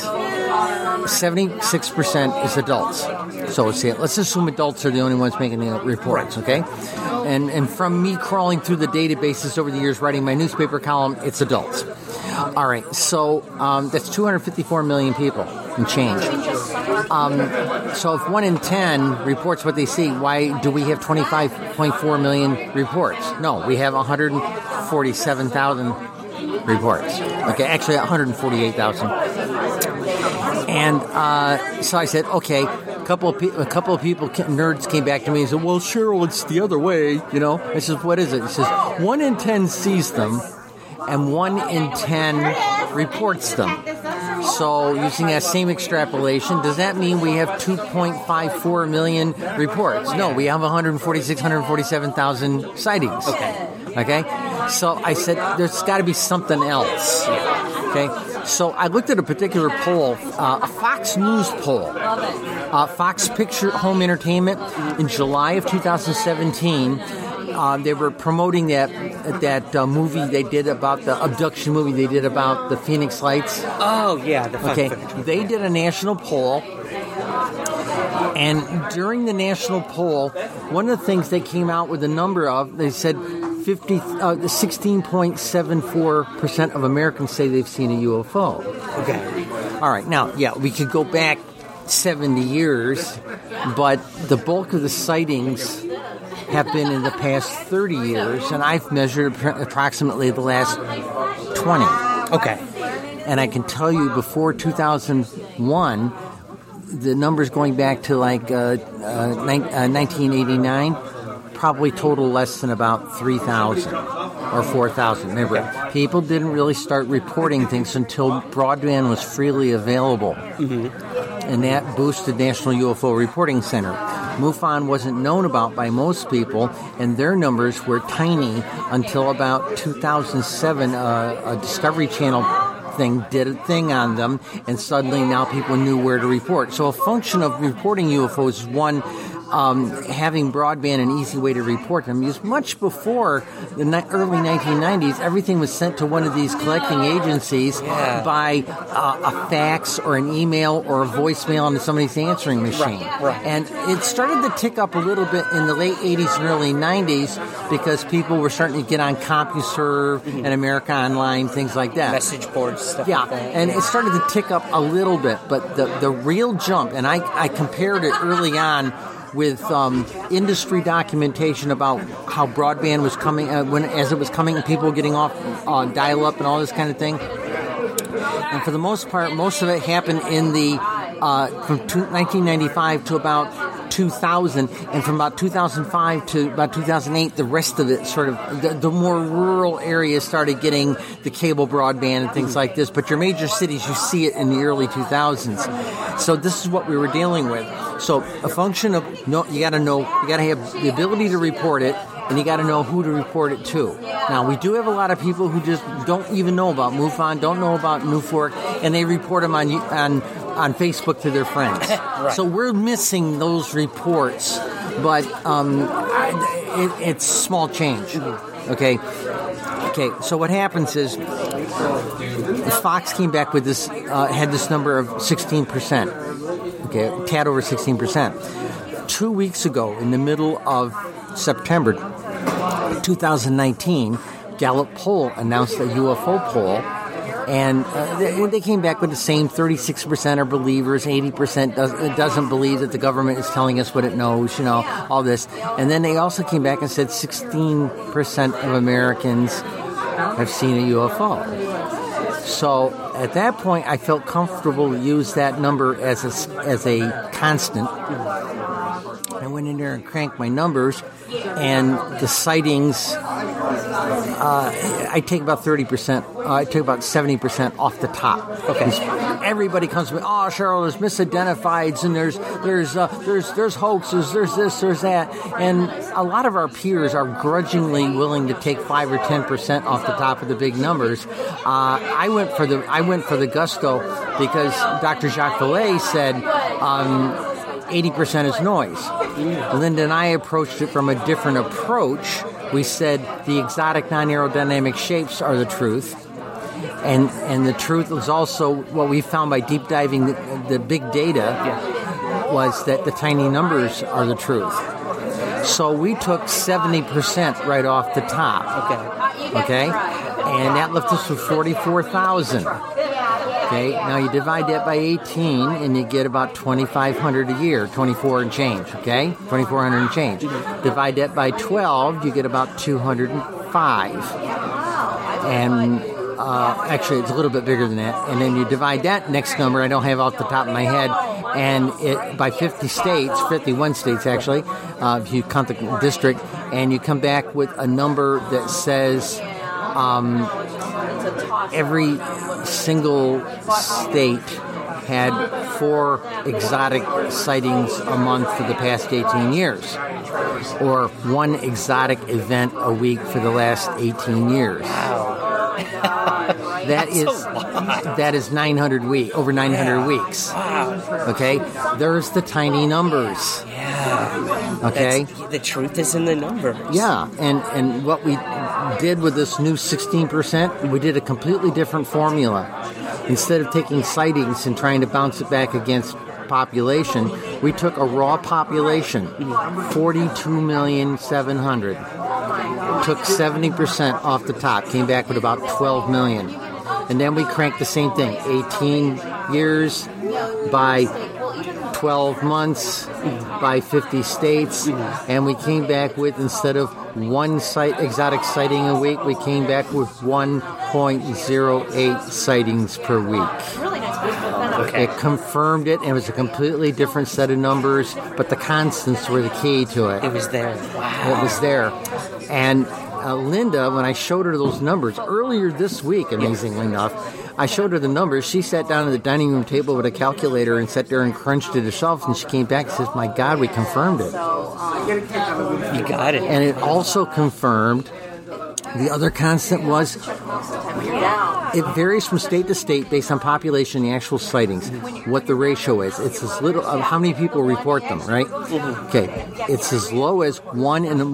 76% is adults. So let's assume adults are the only ones making the reports, okay? And from me crawling through the databases over the years, writing my newspaper column, it's adults. All right, so that's 254 million people and change. So if 1 in 10 reports what they see, why do we have 25.4 million reports? No, we have 147,000 reports. Okay, actually 148,000. And so I said, okay. A couple of people, nerds, came back to me and said, "Well, Cheryl, it's the other way." I said, "What is it?" He says, 1 in 10 sees them, and 1 in 10 reports them. So using that same extrapolation, does that mean we have 2.54 million reports? No, we have 147,000 sightings. Okay. So I said, there's got to be something else. Okay. So I looked at a particular poll, a Fox News poll, Fox Picture Home Entertainment in July of 2017. They were promoting that movie they did about the abduction movie they did about the Phoenix Lights. Oh, yeah. They did a national poll, and during the national poll, one of the things they came out with a number of, they said 16.74% of Americans say they've seen a UFO. Okay. All right, now, we could go back 70 years, but the bulk of the sightings have been in the past 30 years, and I've measured approximately the last 20. Okay. And I can tell you before 2001, the numbers going back to 1989 probably total less than about 3,000 or 4,000. Remember, people didn't really start reporting things until broadband was freely available. Mm-hmm. And that boosted National UFO Reporting Center. MUFON wasn't known about by most people, and their numbers were tiny until about 2007. A Discovery Channel thing did a thing on them, and suddenly now people knew where to report. So a function of reporting UFOs is one, having broadband an easy way to report them. Because much before the early 1990s, everything was sent to one of these collecting agencies by a fax or an email or a voicemail on somebody's answering machine. Right. And it started to tick up a little bit in the late 80s and early 90s because people were starting to get on CompuServe and America Online, things like that. Message boards, stuff like that. And it started to tick up a little bit. But the real jump, and I compared it early on with industry documentation about how broadband was coming, as it was coming, and people were getting off dial-up and all this kind of thing. And for the most part, most of it happened in the from 1995 to about 2000, and from about 2005 to about 2008, the rest of it sort of, the more rural areas started getting the cable broadband and things like this. But your major cities, you see it in the early 2000s. So this is what we were dealing with. So a function of, you got to have the ability to report it, and you got to know who to report it to. Now, we do have a lot of people who just don't even know about MUFON, don't know about NUFORC, and they report them on Facebook to their friends. Right. So we're missing those reports, but it's small change. Okay. So what happens is Fox came back with this, had this number of 16%. Okay, a tad over 16%. 2 weeks ago, in the middle of September 2019, Gallup poll announced a UFO poll, and they came back with the same 36% are believers, 80% doesn't believe that the government is telling us what it knows, all this. And then they also came back and said 16% of Americans have seen a UFO. So at that point, I felt comfortable to use that number as a constant. I went in there and cranked my numbers, and the sightings, I take about 30%, I take about 70% off the top. Okay. Everybody comes to me, oh, Cheryl, there's misidentifieds, and there's hoaxes, there's this, there's that. And a lot of our peers are grudgingly willing to take 5 or 10% off the top of the big numbers. I went for the gusto because Dr. Jacques Vallée said 80% is noise. Linda and I approached it from a different approach. We said the exotic non-aerodynamic shapes are the truth. And the truth was also what we found by deep diving the big data was that the tiny numbers are the truth. So we took 70% right off the top. Okay? And that left us with 44,000. Okay, now you divide that by 18, and you get about 2,500 a year, 24 and change, okay? 2,400 and change. Divide that by 12, you get about 205. And actually, it's a little bit bigger than that. And then you divide that next number, I don't have off the top of my head, and by 50 states, 51 states actually, if you count the district, and you come back with a number that says every single state had 4 exotic sightings a month for the past 18 years, or 1 exotic event a week for the last 18 years. That is 900 over 900 weeks. Okay, there's the tiny numbers. Okay, the truth is in the numbers. Yeah, and what we did with this new 16%, we did a completely different formula. Instead of taking sightings and trying to bounce it back against population, we took a raw population, 42,700,000. Took 70% off the top, came back with about 12 million. And then we cranked the same thing, 18 years, by 12 months, by 50 states, and we came back with, instead of one exotic sighting a week, we came back with 1.08 sightings per week. Okay. It confirmed it, and it was a completely different set of numbers, but the constants were the key to it. It was there. Wow. It was there. And Linda, when I showed her those numbers earlier this week, amazingly enough, I showed her the numbers. She sat down at the dining room table with a calculator and sat there and crunched it herself, and she came back and says, my God, we confirmed it. You got it. And it also confirmed the other constant was it varies from state to state based on population and the actual sightings, what the ratio is. It's as little of how many people report them, right? Okay. It's as low as 1 in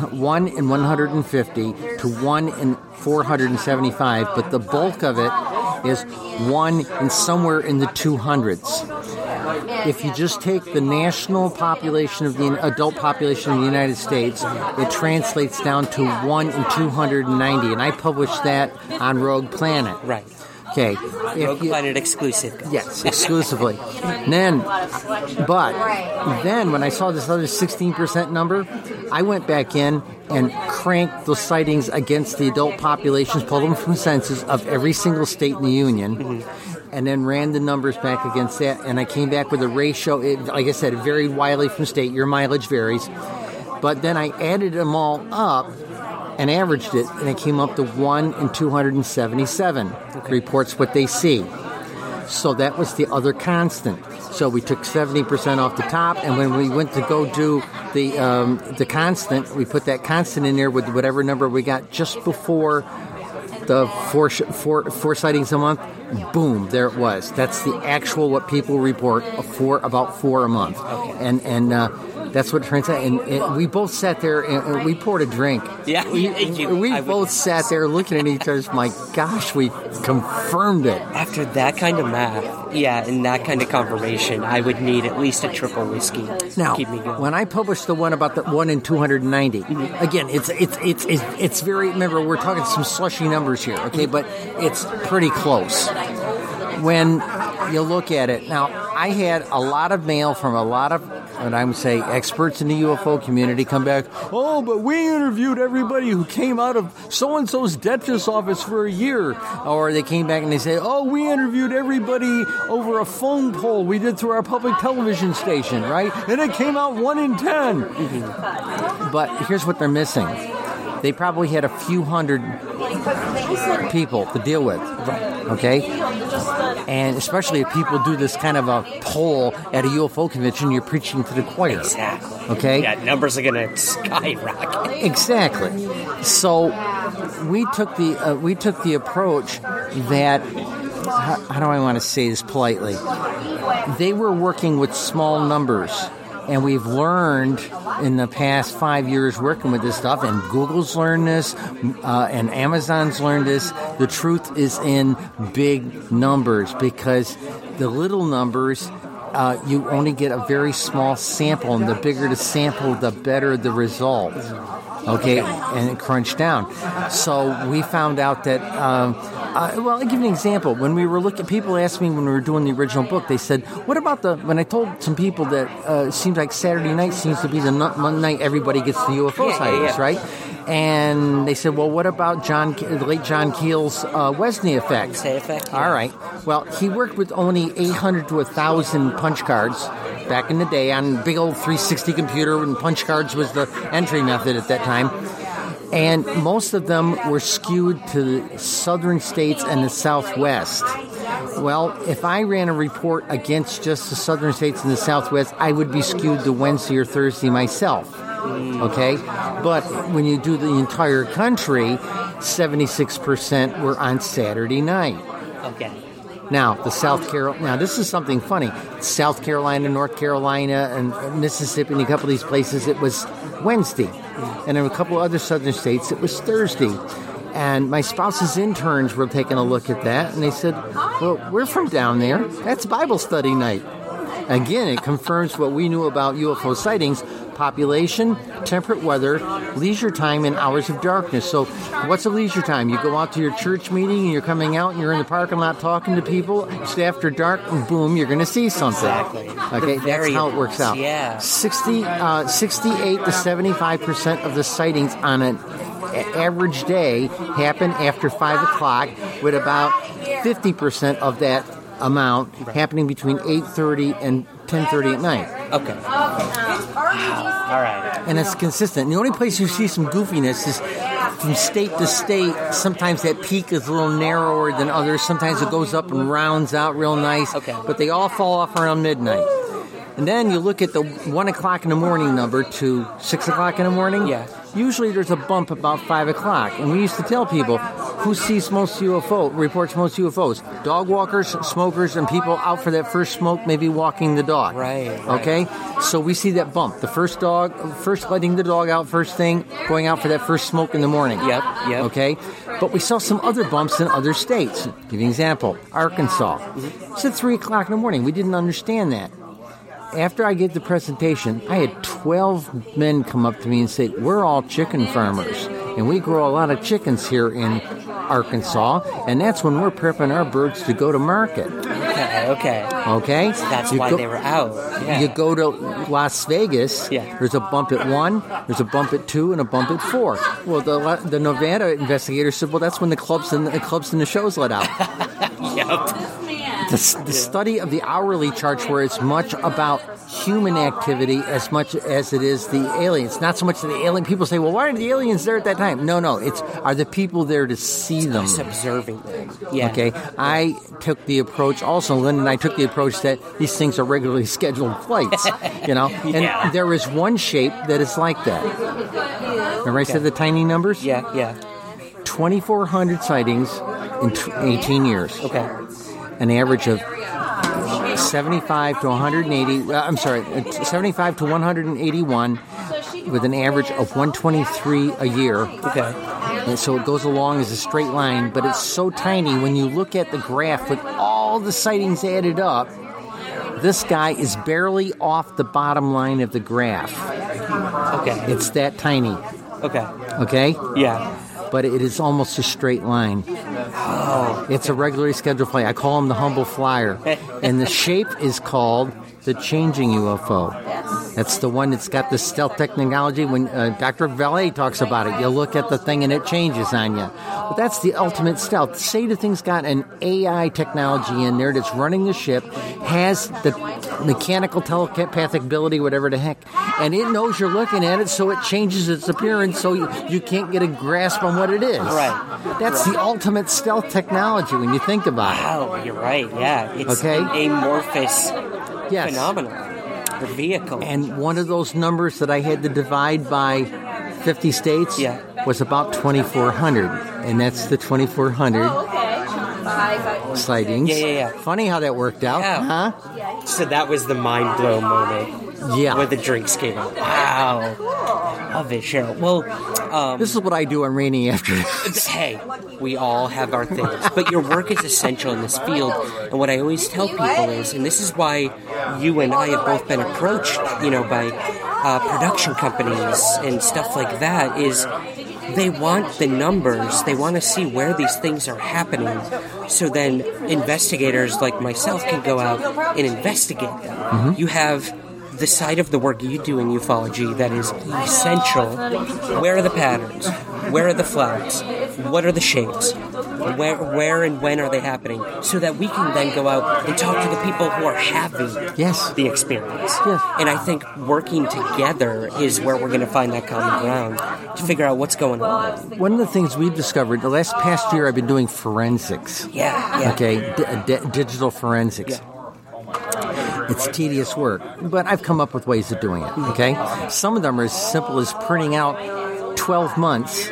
150 to 1 in 475, but the bulk of it is 1 in somewhere in the 200s. If you just take the national population of the adult population of the United States, it translates down to 1 in 290, and I published that on Rogue Planet. Right. Okay. Rogue Planet exclusive. Yes, exclusively. Then when I saw this other 16% number, I went back in and cranked those sightings against the adult populations, pulled them from census of every single state in the Union, and then ran the numbers back against that, and I came back with a ratio. Like I said, it varied widely from state. Your mileage varies. But then I added them all up and averaged it, and it came up to 1 in 277 reports what they see. So that was the other constant. So we took 70% off the top, and when we went to go do the constant, we put that constant in there with whatever number we got just before the four sightings a month. Boom, there it was. That's the actual what people report for about 4 a month. And that's what it turns out. And we both sat there and we poured a drink. Yeah, we both sat there looking at each other. My gosh, we confirmed it. After that kind of math, and that kind of confirmation, I would need at least a triple whiskey to keep me going. When I published the one about the 1 in 290, again, it's very. Remember, we're talking some slushy numbers here, okay? But it's pretty close. When you look at it now, I had a lot of mail from a lot of, and I would say, experts in the UFO community come back, oh, but we interviewed everybody who came out of so-and-so's dentist's office for a year. Or they came back and they say, oh, we interviewed everybody over a phone poll we did through our public television station, right? And it came out 1 in 10. But here's what they're missing. They probably had a few hundred people to deal with, okay? And especially if people do this kind of a poll at a UFO convention, you're preaching to the choir. Exactly. Okay? Yeah, numbers are going to skyrocket. Exactly. So we took the approach that, how do I want to say this politely? They were working with small numbers. And we've learned in the past 5 years working with this stuff, and Google's learned this, and Amazon's learned this. The truth is in big numbers, because the little numbers, you only get a very small sample, and the bigger the sample, the better the result. Okay, and it crunched down. So we found out that, well, I'll give you an example. When we were looking, people asked me when we were doing the original book, they said, what about when I told some people that it seems like Saturday night seems to be the night everybody gets the UFO sightings, right? And they said, well, what about the late John Keel's Wesney effect? All right. Well, he worked with only 800 to 1,000 punch cards back in the day on big old 360 computer, when punch cards was the entry method at that time. And most of them were skewed to the southern states and the Southwest. Well, if I ran a report against just the southern states and the Southwest, I would be skewed to Wednesday or Thursday myself. Okay? But when you do the entire country, 76% were on Saturday night. Okay. Now, now this is something funny. South Carolina, North Carolina, and Mississippi, and a couple of these places, it was Wednesday. And in a couple of other southern states, it was Thursday. And my spouse's interns were taking a look at that, and they said, well, we're from down there. That's Bible study night. Again, it confirms what we knew about UFO sightings, population, temperate weather, leisure time, and hours of darkness. So what's a leisure time? You go out to your church meeting and you're coming out and you're in the parking lot talking to people. It's after dark and boom, you're going to see something. Exactly. Okay, that's how it works out. Yeah. 68 to 75% of the sightings on an average day happen after 5 o'clock, with about 50% of that amount happening between 8:30 and 10:30 at night. Okay. All right. And it's consistent. The only place you see some goofiness is from state to state. Sometimes that peak is a little narrower than others. Sometimes it goes up and rounds out real nice. Okay. But they all fall off around midnight. And then you look at the 1 o'clock in the morning number to 6 o'clock in the morning. Yeah. Usually there's a bump about 5 o'clock. And we used to tell people, who sees most reports most UFOs? Dog walkers, smokers, and people out for that first smoke, maybe walking the dog. Right. Okay? So we see that bump. The first letting the dog out first thing, going out for that first smoke in the morning. Yep. Okay? But we saw some other bumps in other states. Give you an example. Arkansas. It's at 3 o'clock in the morning. We didn't understand that. After I gave the presentation, I had 12 men come up to me and say, we're all chicken farmers, and we grow a lot of chickens here in Arkansas, and that's when we're prepping our birds to go to market. Okay. So that's why they were out. Yeah. You go to Las Vegas, yeah. There's a bump at 1, there's a bump at 2, and a bump at 4. Well, the Nevada investigator said, well, that's when the clubs and the shows let out. Yep. The study of the hourly charts, where it's much about human activity as much as it is the aliens. Not so much the alien. People say, well, why are the aliens there at that time? No. Are the people there to see them? Just observing them. Yeah. Okay. I took the approach, also, Lynn and I took the approach that these things are regularly scheduled flights, And there is one shape that is like that. Remember I said the tiny numbers? Yeah. 2,400 sightings in 18 years. Okay. An average of 75 to 181, with an average of 123 a year. Okay. And so it goes along as a straight line, but it's so tiny when you look at the graph with all the sightings added up. This guy is barely off the bottom line of the graph. Okay. It's that tiny. Okay? Yeah. But it is almost a straight line. Oh. It's a regularly scheduled flight. I call him the humble flyer. And the shape is called the changing UFO. That's the one that's got the stealth technology. When Dr. Valet talks about it, you look at the thing and it changes on you. But that's the ultimate stealth. Say the thing's got an AI technology in there that's running the ship, has the mechanical telepathic ability, whatever the heck, and it knows you're looking at it, so it changes its appearance so you can't get a grasp on what it is. Right. That's the ultimate stealth technology when you think about it. Wow, you're right, yeah. It's an amorphous phenomenon. The vehicle. And one of those numbers that I had to divide by 50 states was about 2,400. And that's the 2,400 sightings. Yeah. Funny how that worked out, huh? So that was the mind blow moment. Yeah. Where the drinks came out. Wow. Love it, Cheryl. Well, this is what I do on rainy afternoons. Hey, we all have our things. But your work is essential in this field. And what I always tell people is, and this is why you and I have both been approached, by production companies and stuff like that, is they want the numbers. They want to see where these things are happening. So then investigators like myself can go out and investigate them. Mm-hmm. You have the side of the work you do in ufology that is essential. Where are the patterns? Where are the flags? What are the shapes? Where and when are they happening? So that we can then go out and talk to the people who are having the experience. Yes. And I think working together is where we're going to find that common ground to figure out what's going on. One of the things we've discovered, the last past year I've been doing forensics. Yeah. Okay, digital forensics. Yeah. It's tedious work, but I've come up with ways of doing it, okay? Some of them are as simple as printing out 12 months,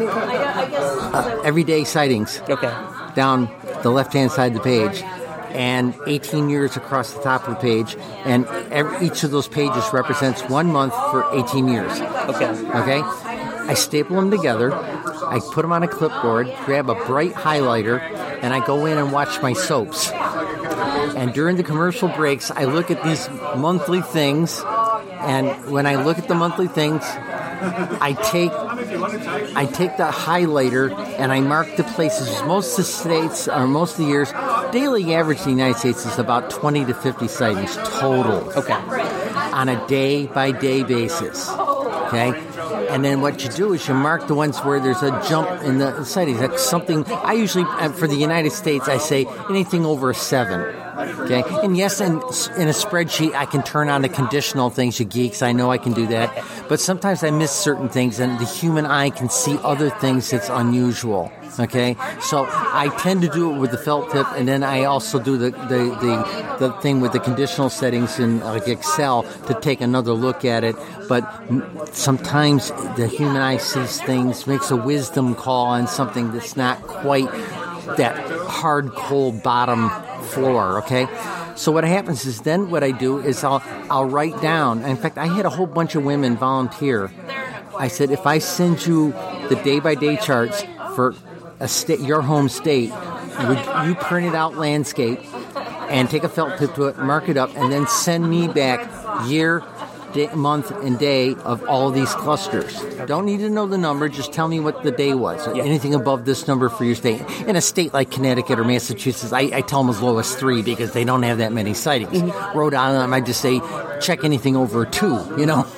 everyday sightings down the left-hand side of the page, and 18 years across the top of the page, and each of those pages represents 1 month for 18 years. Okay? I staple them together, I put them on a clipboard, grab a bright highlighter, and I go in and watch my soaps. And during the commercial breaks, I look at these monthly things, And when I look at the monthly things, I take the highlighter and I mark the places. Most of the states, or most of the years, daily average in the United States is about 20 to 50 sightings total. Okay. On a day-by-day basis. Okay? And then what you do is you mark the ones where there's a jump in the sightings. That's something, I usually, for the United States, I say anything over a 7. Okay? And yes, in a spreadsheet, I can turn on the conditional things, you geeks. I know I can do that. But sometimes I miss certain things, and the human eye can see other things that's unusual. Okay? So I tend to do it with the felt tip, and then I also do the thing with the conditional settings in like Excel to take another look at it. But sometimes the human eye sees things, makes a wisdom call on something that's not quite that hard, cold bottom floor, okay? So what happens is then what I do is I'll write down. In fact, I had a whole bunch of women volunteer. I said, if I send you the day-by-day charts for a state, your home state, would you print it out landscape and take a felt tip to it, mark it up, and then send me back year, day, month, and day of all these clusters. Don't need to know the number, just tell me what the day was. Yeah. Anything above this number for your state. In a state like Connecticut or Massachusetts, I tell them as low as 3 because they don't have that many sightings. Mm-hmm. Rhode Island, I might just say, check anything over 2, you know.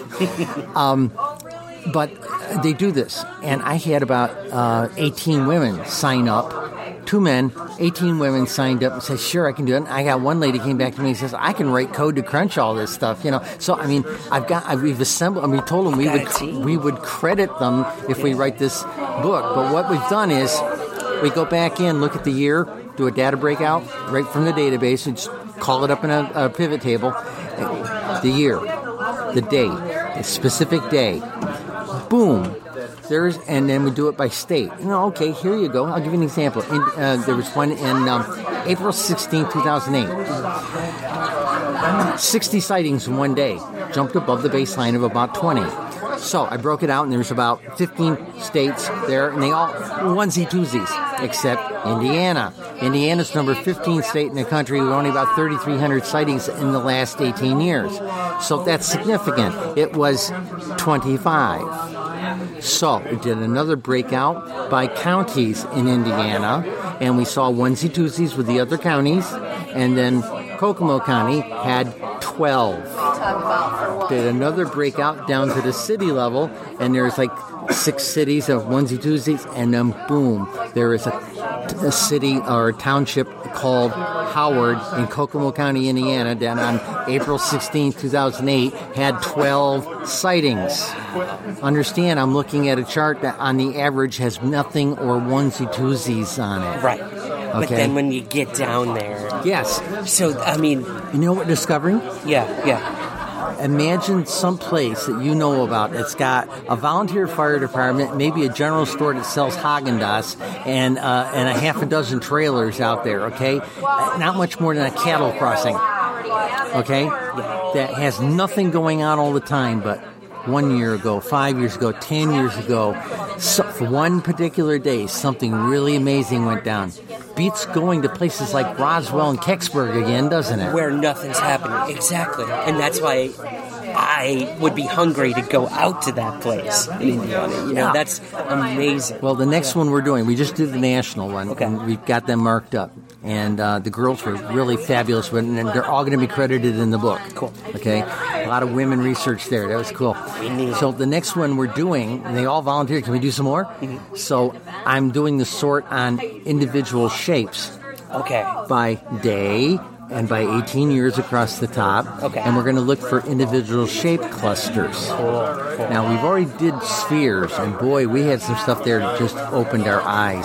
But they do this. And I had about 18 women sign up. 2 men, 18 women signed up and said, sure, I can do it. And I got one lady came back to me and says, I can write code to crunch all this stuff, you know. So, I mean, we've assembled, and we told them we would credit them if we write this book. But what we've done is we go back in, look at the year, do a data breakout right from the database, and just call it up in a pivot table. The year, the day, a specific day. Boom. And then we do it by state. Okay, here you go. I'll give you an example. There was one in April 16, 2008. 60 sightings in one day. Jumped above the baseline of about 20. So I broke it out, and there's about 15 states there, and they all onesie-twosies, except Indiana. Indiana's number 15 state in the country with only about 3,300 sightings in the last 18 years. So that's significant. It was 25. So we did another breakout by counties in Indiana, and we saw onesie-twosies with the other counties, and then Kokomo County had 12. Did another breakout down to the city level, and there's like 6 cities of onesie-twosies, and then boom, there is a city or a township called Howard in Kokomo County, Indiana, that on April 16, 2008, had 12 sightings. Understand, I'm looking at a chart that on the average has nothing or onesie-twosies on it. Right. Okay. But then when you get down there... Yes. So, I mean... You know what we're discovering? Yeah. Imagine some place that you know about that's got a volunteer fire department, maybe a general store that sells Haagen-Dazs, and a half a dozen trailers out there, okay? Not much more than a cattle crossing, okay? That has nothing going on all the time, but 1 year ago, 5 years ago, 10 years ago, for one particular day, something really amazing went down. Beats going to places like Roswell and Kecksburg again, doesn't it? Where nothing's happening. Exactly. And that's why I would be hungry to go out to that place in Indiana. You know, that's amazing. Well, the next one we're doing, we just did the national one, and we've got them marked up. And the girls were really fabulous, and they're all going to be credited in the book. Cool. Okay? A lot of women research there. That was cool. So the next one we're doing, and they all volunteered. Can we do some more? Mm-hmm. So I'm doing the sort on individual shapes. Okay. By day and by 18 years across the top. Okay. And we're going to look for individual shape clusters. Cool. Now, we've already did spheres, and boy, we had some stuff there that just opened our eyes.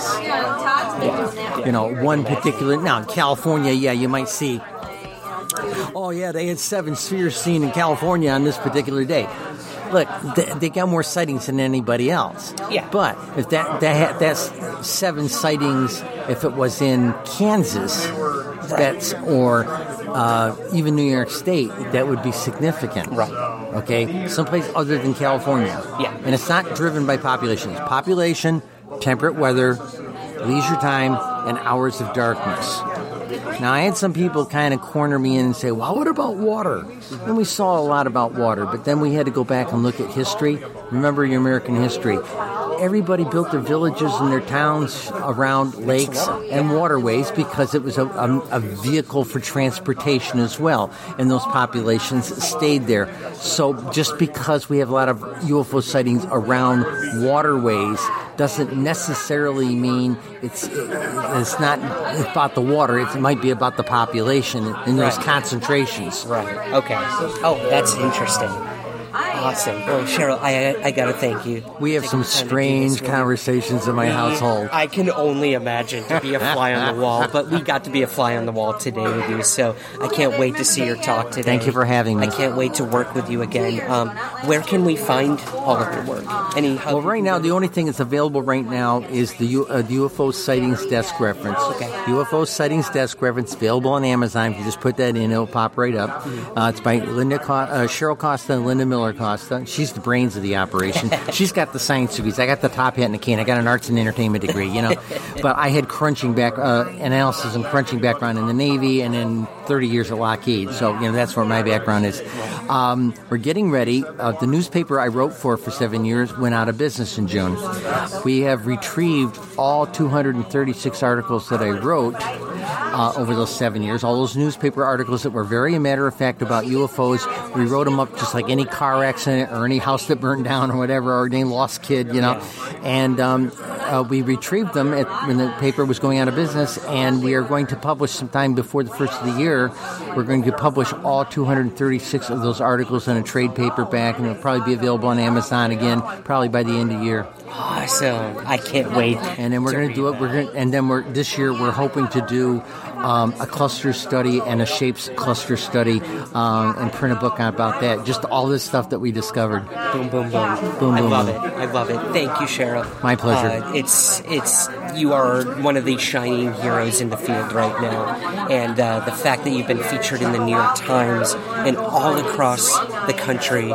You know, one particular... Now, in California, you might see... Oh, yeah, they had 7 spheres seen in California on this particular day. Look, they got more sightings than anybody else. Yeah. But if that's 7 sightings, if it was in Kansas, or even New York State, that would be significant. Right. Okay? Someplace other than California. Yeah. And it's not driven by population. It's population, temperate weather, leisure time, and hours of darkness. Now, I had some people kind of corner me in and say, well, what about water? And we saw a lot about water, but then we had to go back and look at history. Remember your American history. Everybody built their villages and their towns around lakes and waterways because it was a vehicle for transportation as well, and those populations stayed there. So just because we have a lot of UFO sightings around waterways doesn't necessarily mean it's not about the water. It might be about the population in those concentrations. Right. Okay. Oh, that's interesting. Awesome. Well, Cheryl, I got to thank you. We have some strange conversations in my household. I can only imagine to be a fly on the wall, but we got to be a fly on the wall today with you, so I can't wait to see your talk today. Thank you for having me. I can't wait to work with you again. Where can we find all of your work? Well, right now, the only thing that's available right now is the UFO Sightings Desk Reference. Okay. UFO Sightings Desk Reference, available on Amazon. If you just put that in, it'll pop right up. It's by Cheryl Costa and Linda Miller Costa. She's the brains of the operation. She's got the science degrees. I got the top hat and the cane. I got an arts and entertainment degree, But I had analysis and crunching background in the Navy and in 30 years at Lockheed. So, that's where my background is. We're getting ready. The newspaper I wrote for 7 years went out of business in June. We have retrieved all 236 articles that I wrote over those 7 years. All those newspaper articles that were very matter-of-fact about UFOs. We wrote them up just like any car accident or any house that burned down or whatever, or any lost kid, And we retrieved them when the paper was going out of business, and we are going to publish sometime before the first of the year. We're going to publish all 236 of those articles in a trade paperback, and it'll probably be available on Amazon again, probably by the end of the year. Awesome! I can't wait. And then we're going to do it. This year we're hoping to do a cluster study and a shapes cluster study, and print a book about that. Just all this stuff that we discovered. Boom, boom, boom. Boom, I boom, love boom. it. I love it. Thank you, Cheryl. My pleasure. You are one of the shining heroes in the field right now, and the fact that you've been featured in the New York Times and all across the country,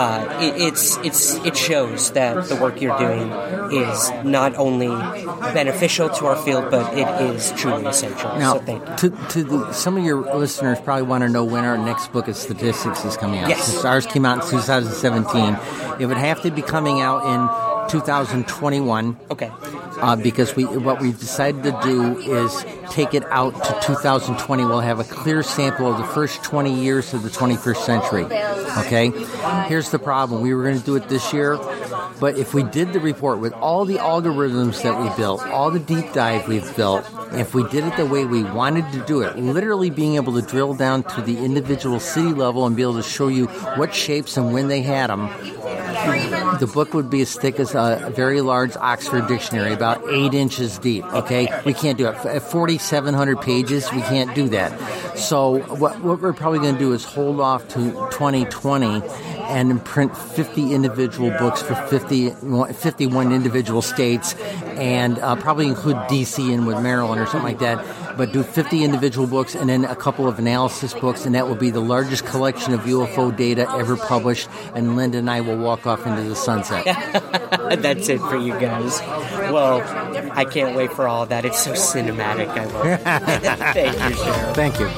it shows that the work you're doing is not only beneficial to our field, but it is truly essential. Now, so thank you. Some of your listeners probably want to know when our next book of statistics is coming out. Yes. Since ours came out in 2017. It would have to be coming out in 2021. Okay. Because what we've decided to do is take it out to 2020. We'll have a clear sample of the first 20 years of the 21st century. Okay? Here's the problem. We were going to do it this year, but if we did the report with all the algorithms that we built, all the deep dive we've built, if we did it the way we wanted to do it, literally being able to drill down to the individual city level and be able to show you what shapes and when they had them, the book would be as thick as a very large Oxford dictionary, about 8 inches deep, okay? We can't do it. At 4,700 pages, we can't do that. So what we're probably going to do is hold off to 2020 and print 50 individual books for 51 individual states, and probably include D.C. in with Maryland or something like that, but do 50 individual books and then a couple of analysis books, and that will be the largest collection of UFO data ever published, and Linda and I will walk off into the sunset. That's it for you guys. Well, I can't wait for all of that. It's so cinematic. I love it. Thank you, Cheryl. Thank you.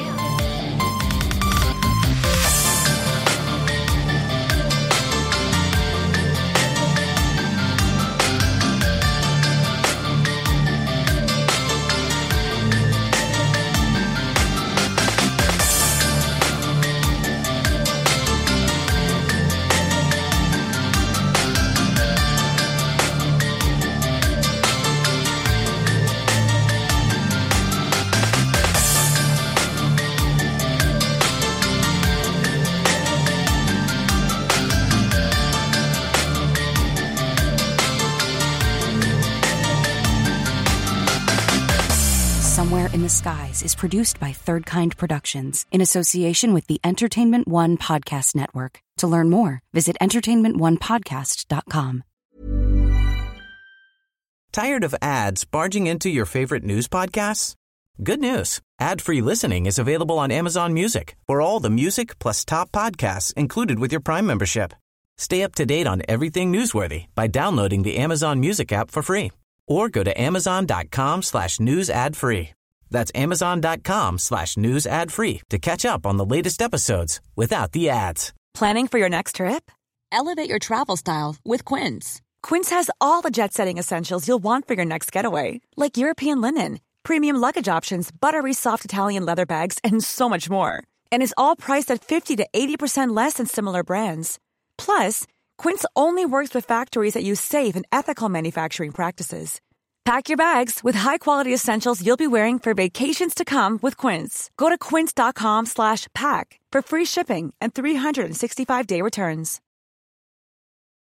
Somewhere in the Skies is produced by Third Kind Productions in association with the Entertainment One Podcast Network. To learn more, visit entertainmentonepodcast.com. Tired of ads barging into your favorite news podcasts? Good news. Ad-free listening is available on Amazon Music for all the music plus top podcasts included with your Prime membership. Stay up to date on everything newsworthy by downloading the Amazon Music app for free, or go to amazon.com/news ad free. That's Amazon.com/news ad free to catch up on the latest episodes without the ads. Planning for your next trip? Elevate your travel style with Quince. Quince has all the jet-setting essentials you'll want for your next getaway, like European linen, premium luggage options, buttery soft Italian leather bags, and so much more. And is all priced at 50 to 80% less than similar brands. Plus, Quince only works with factories that use safe and ethical manufacturing practices. Pack your bags with high-quality essentials you'll be wearing for vacations to come with Quince. Go to quince.com/pack for free shipping and 365-day returns.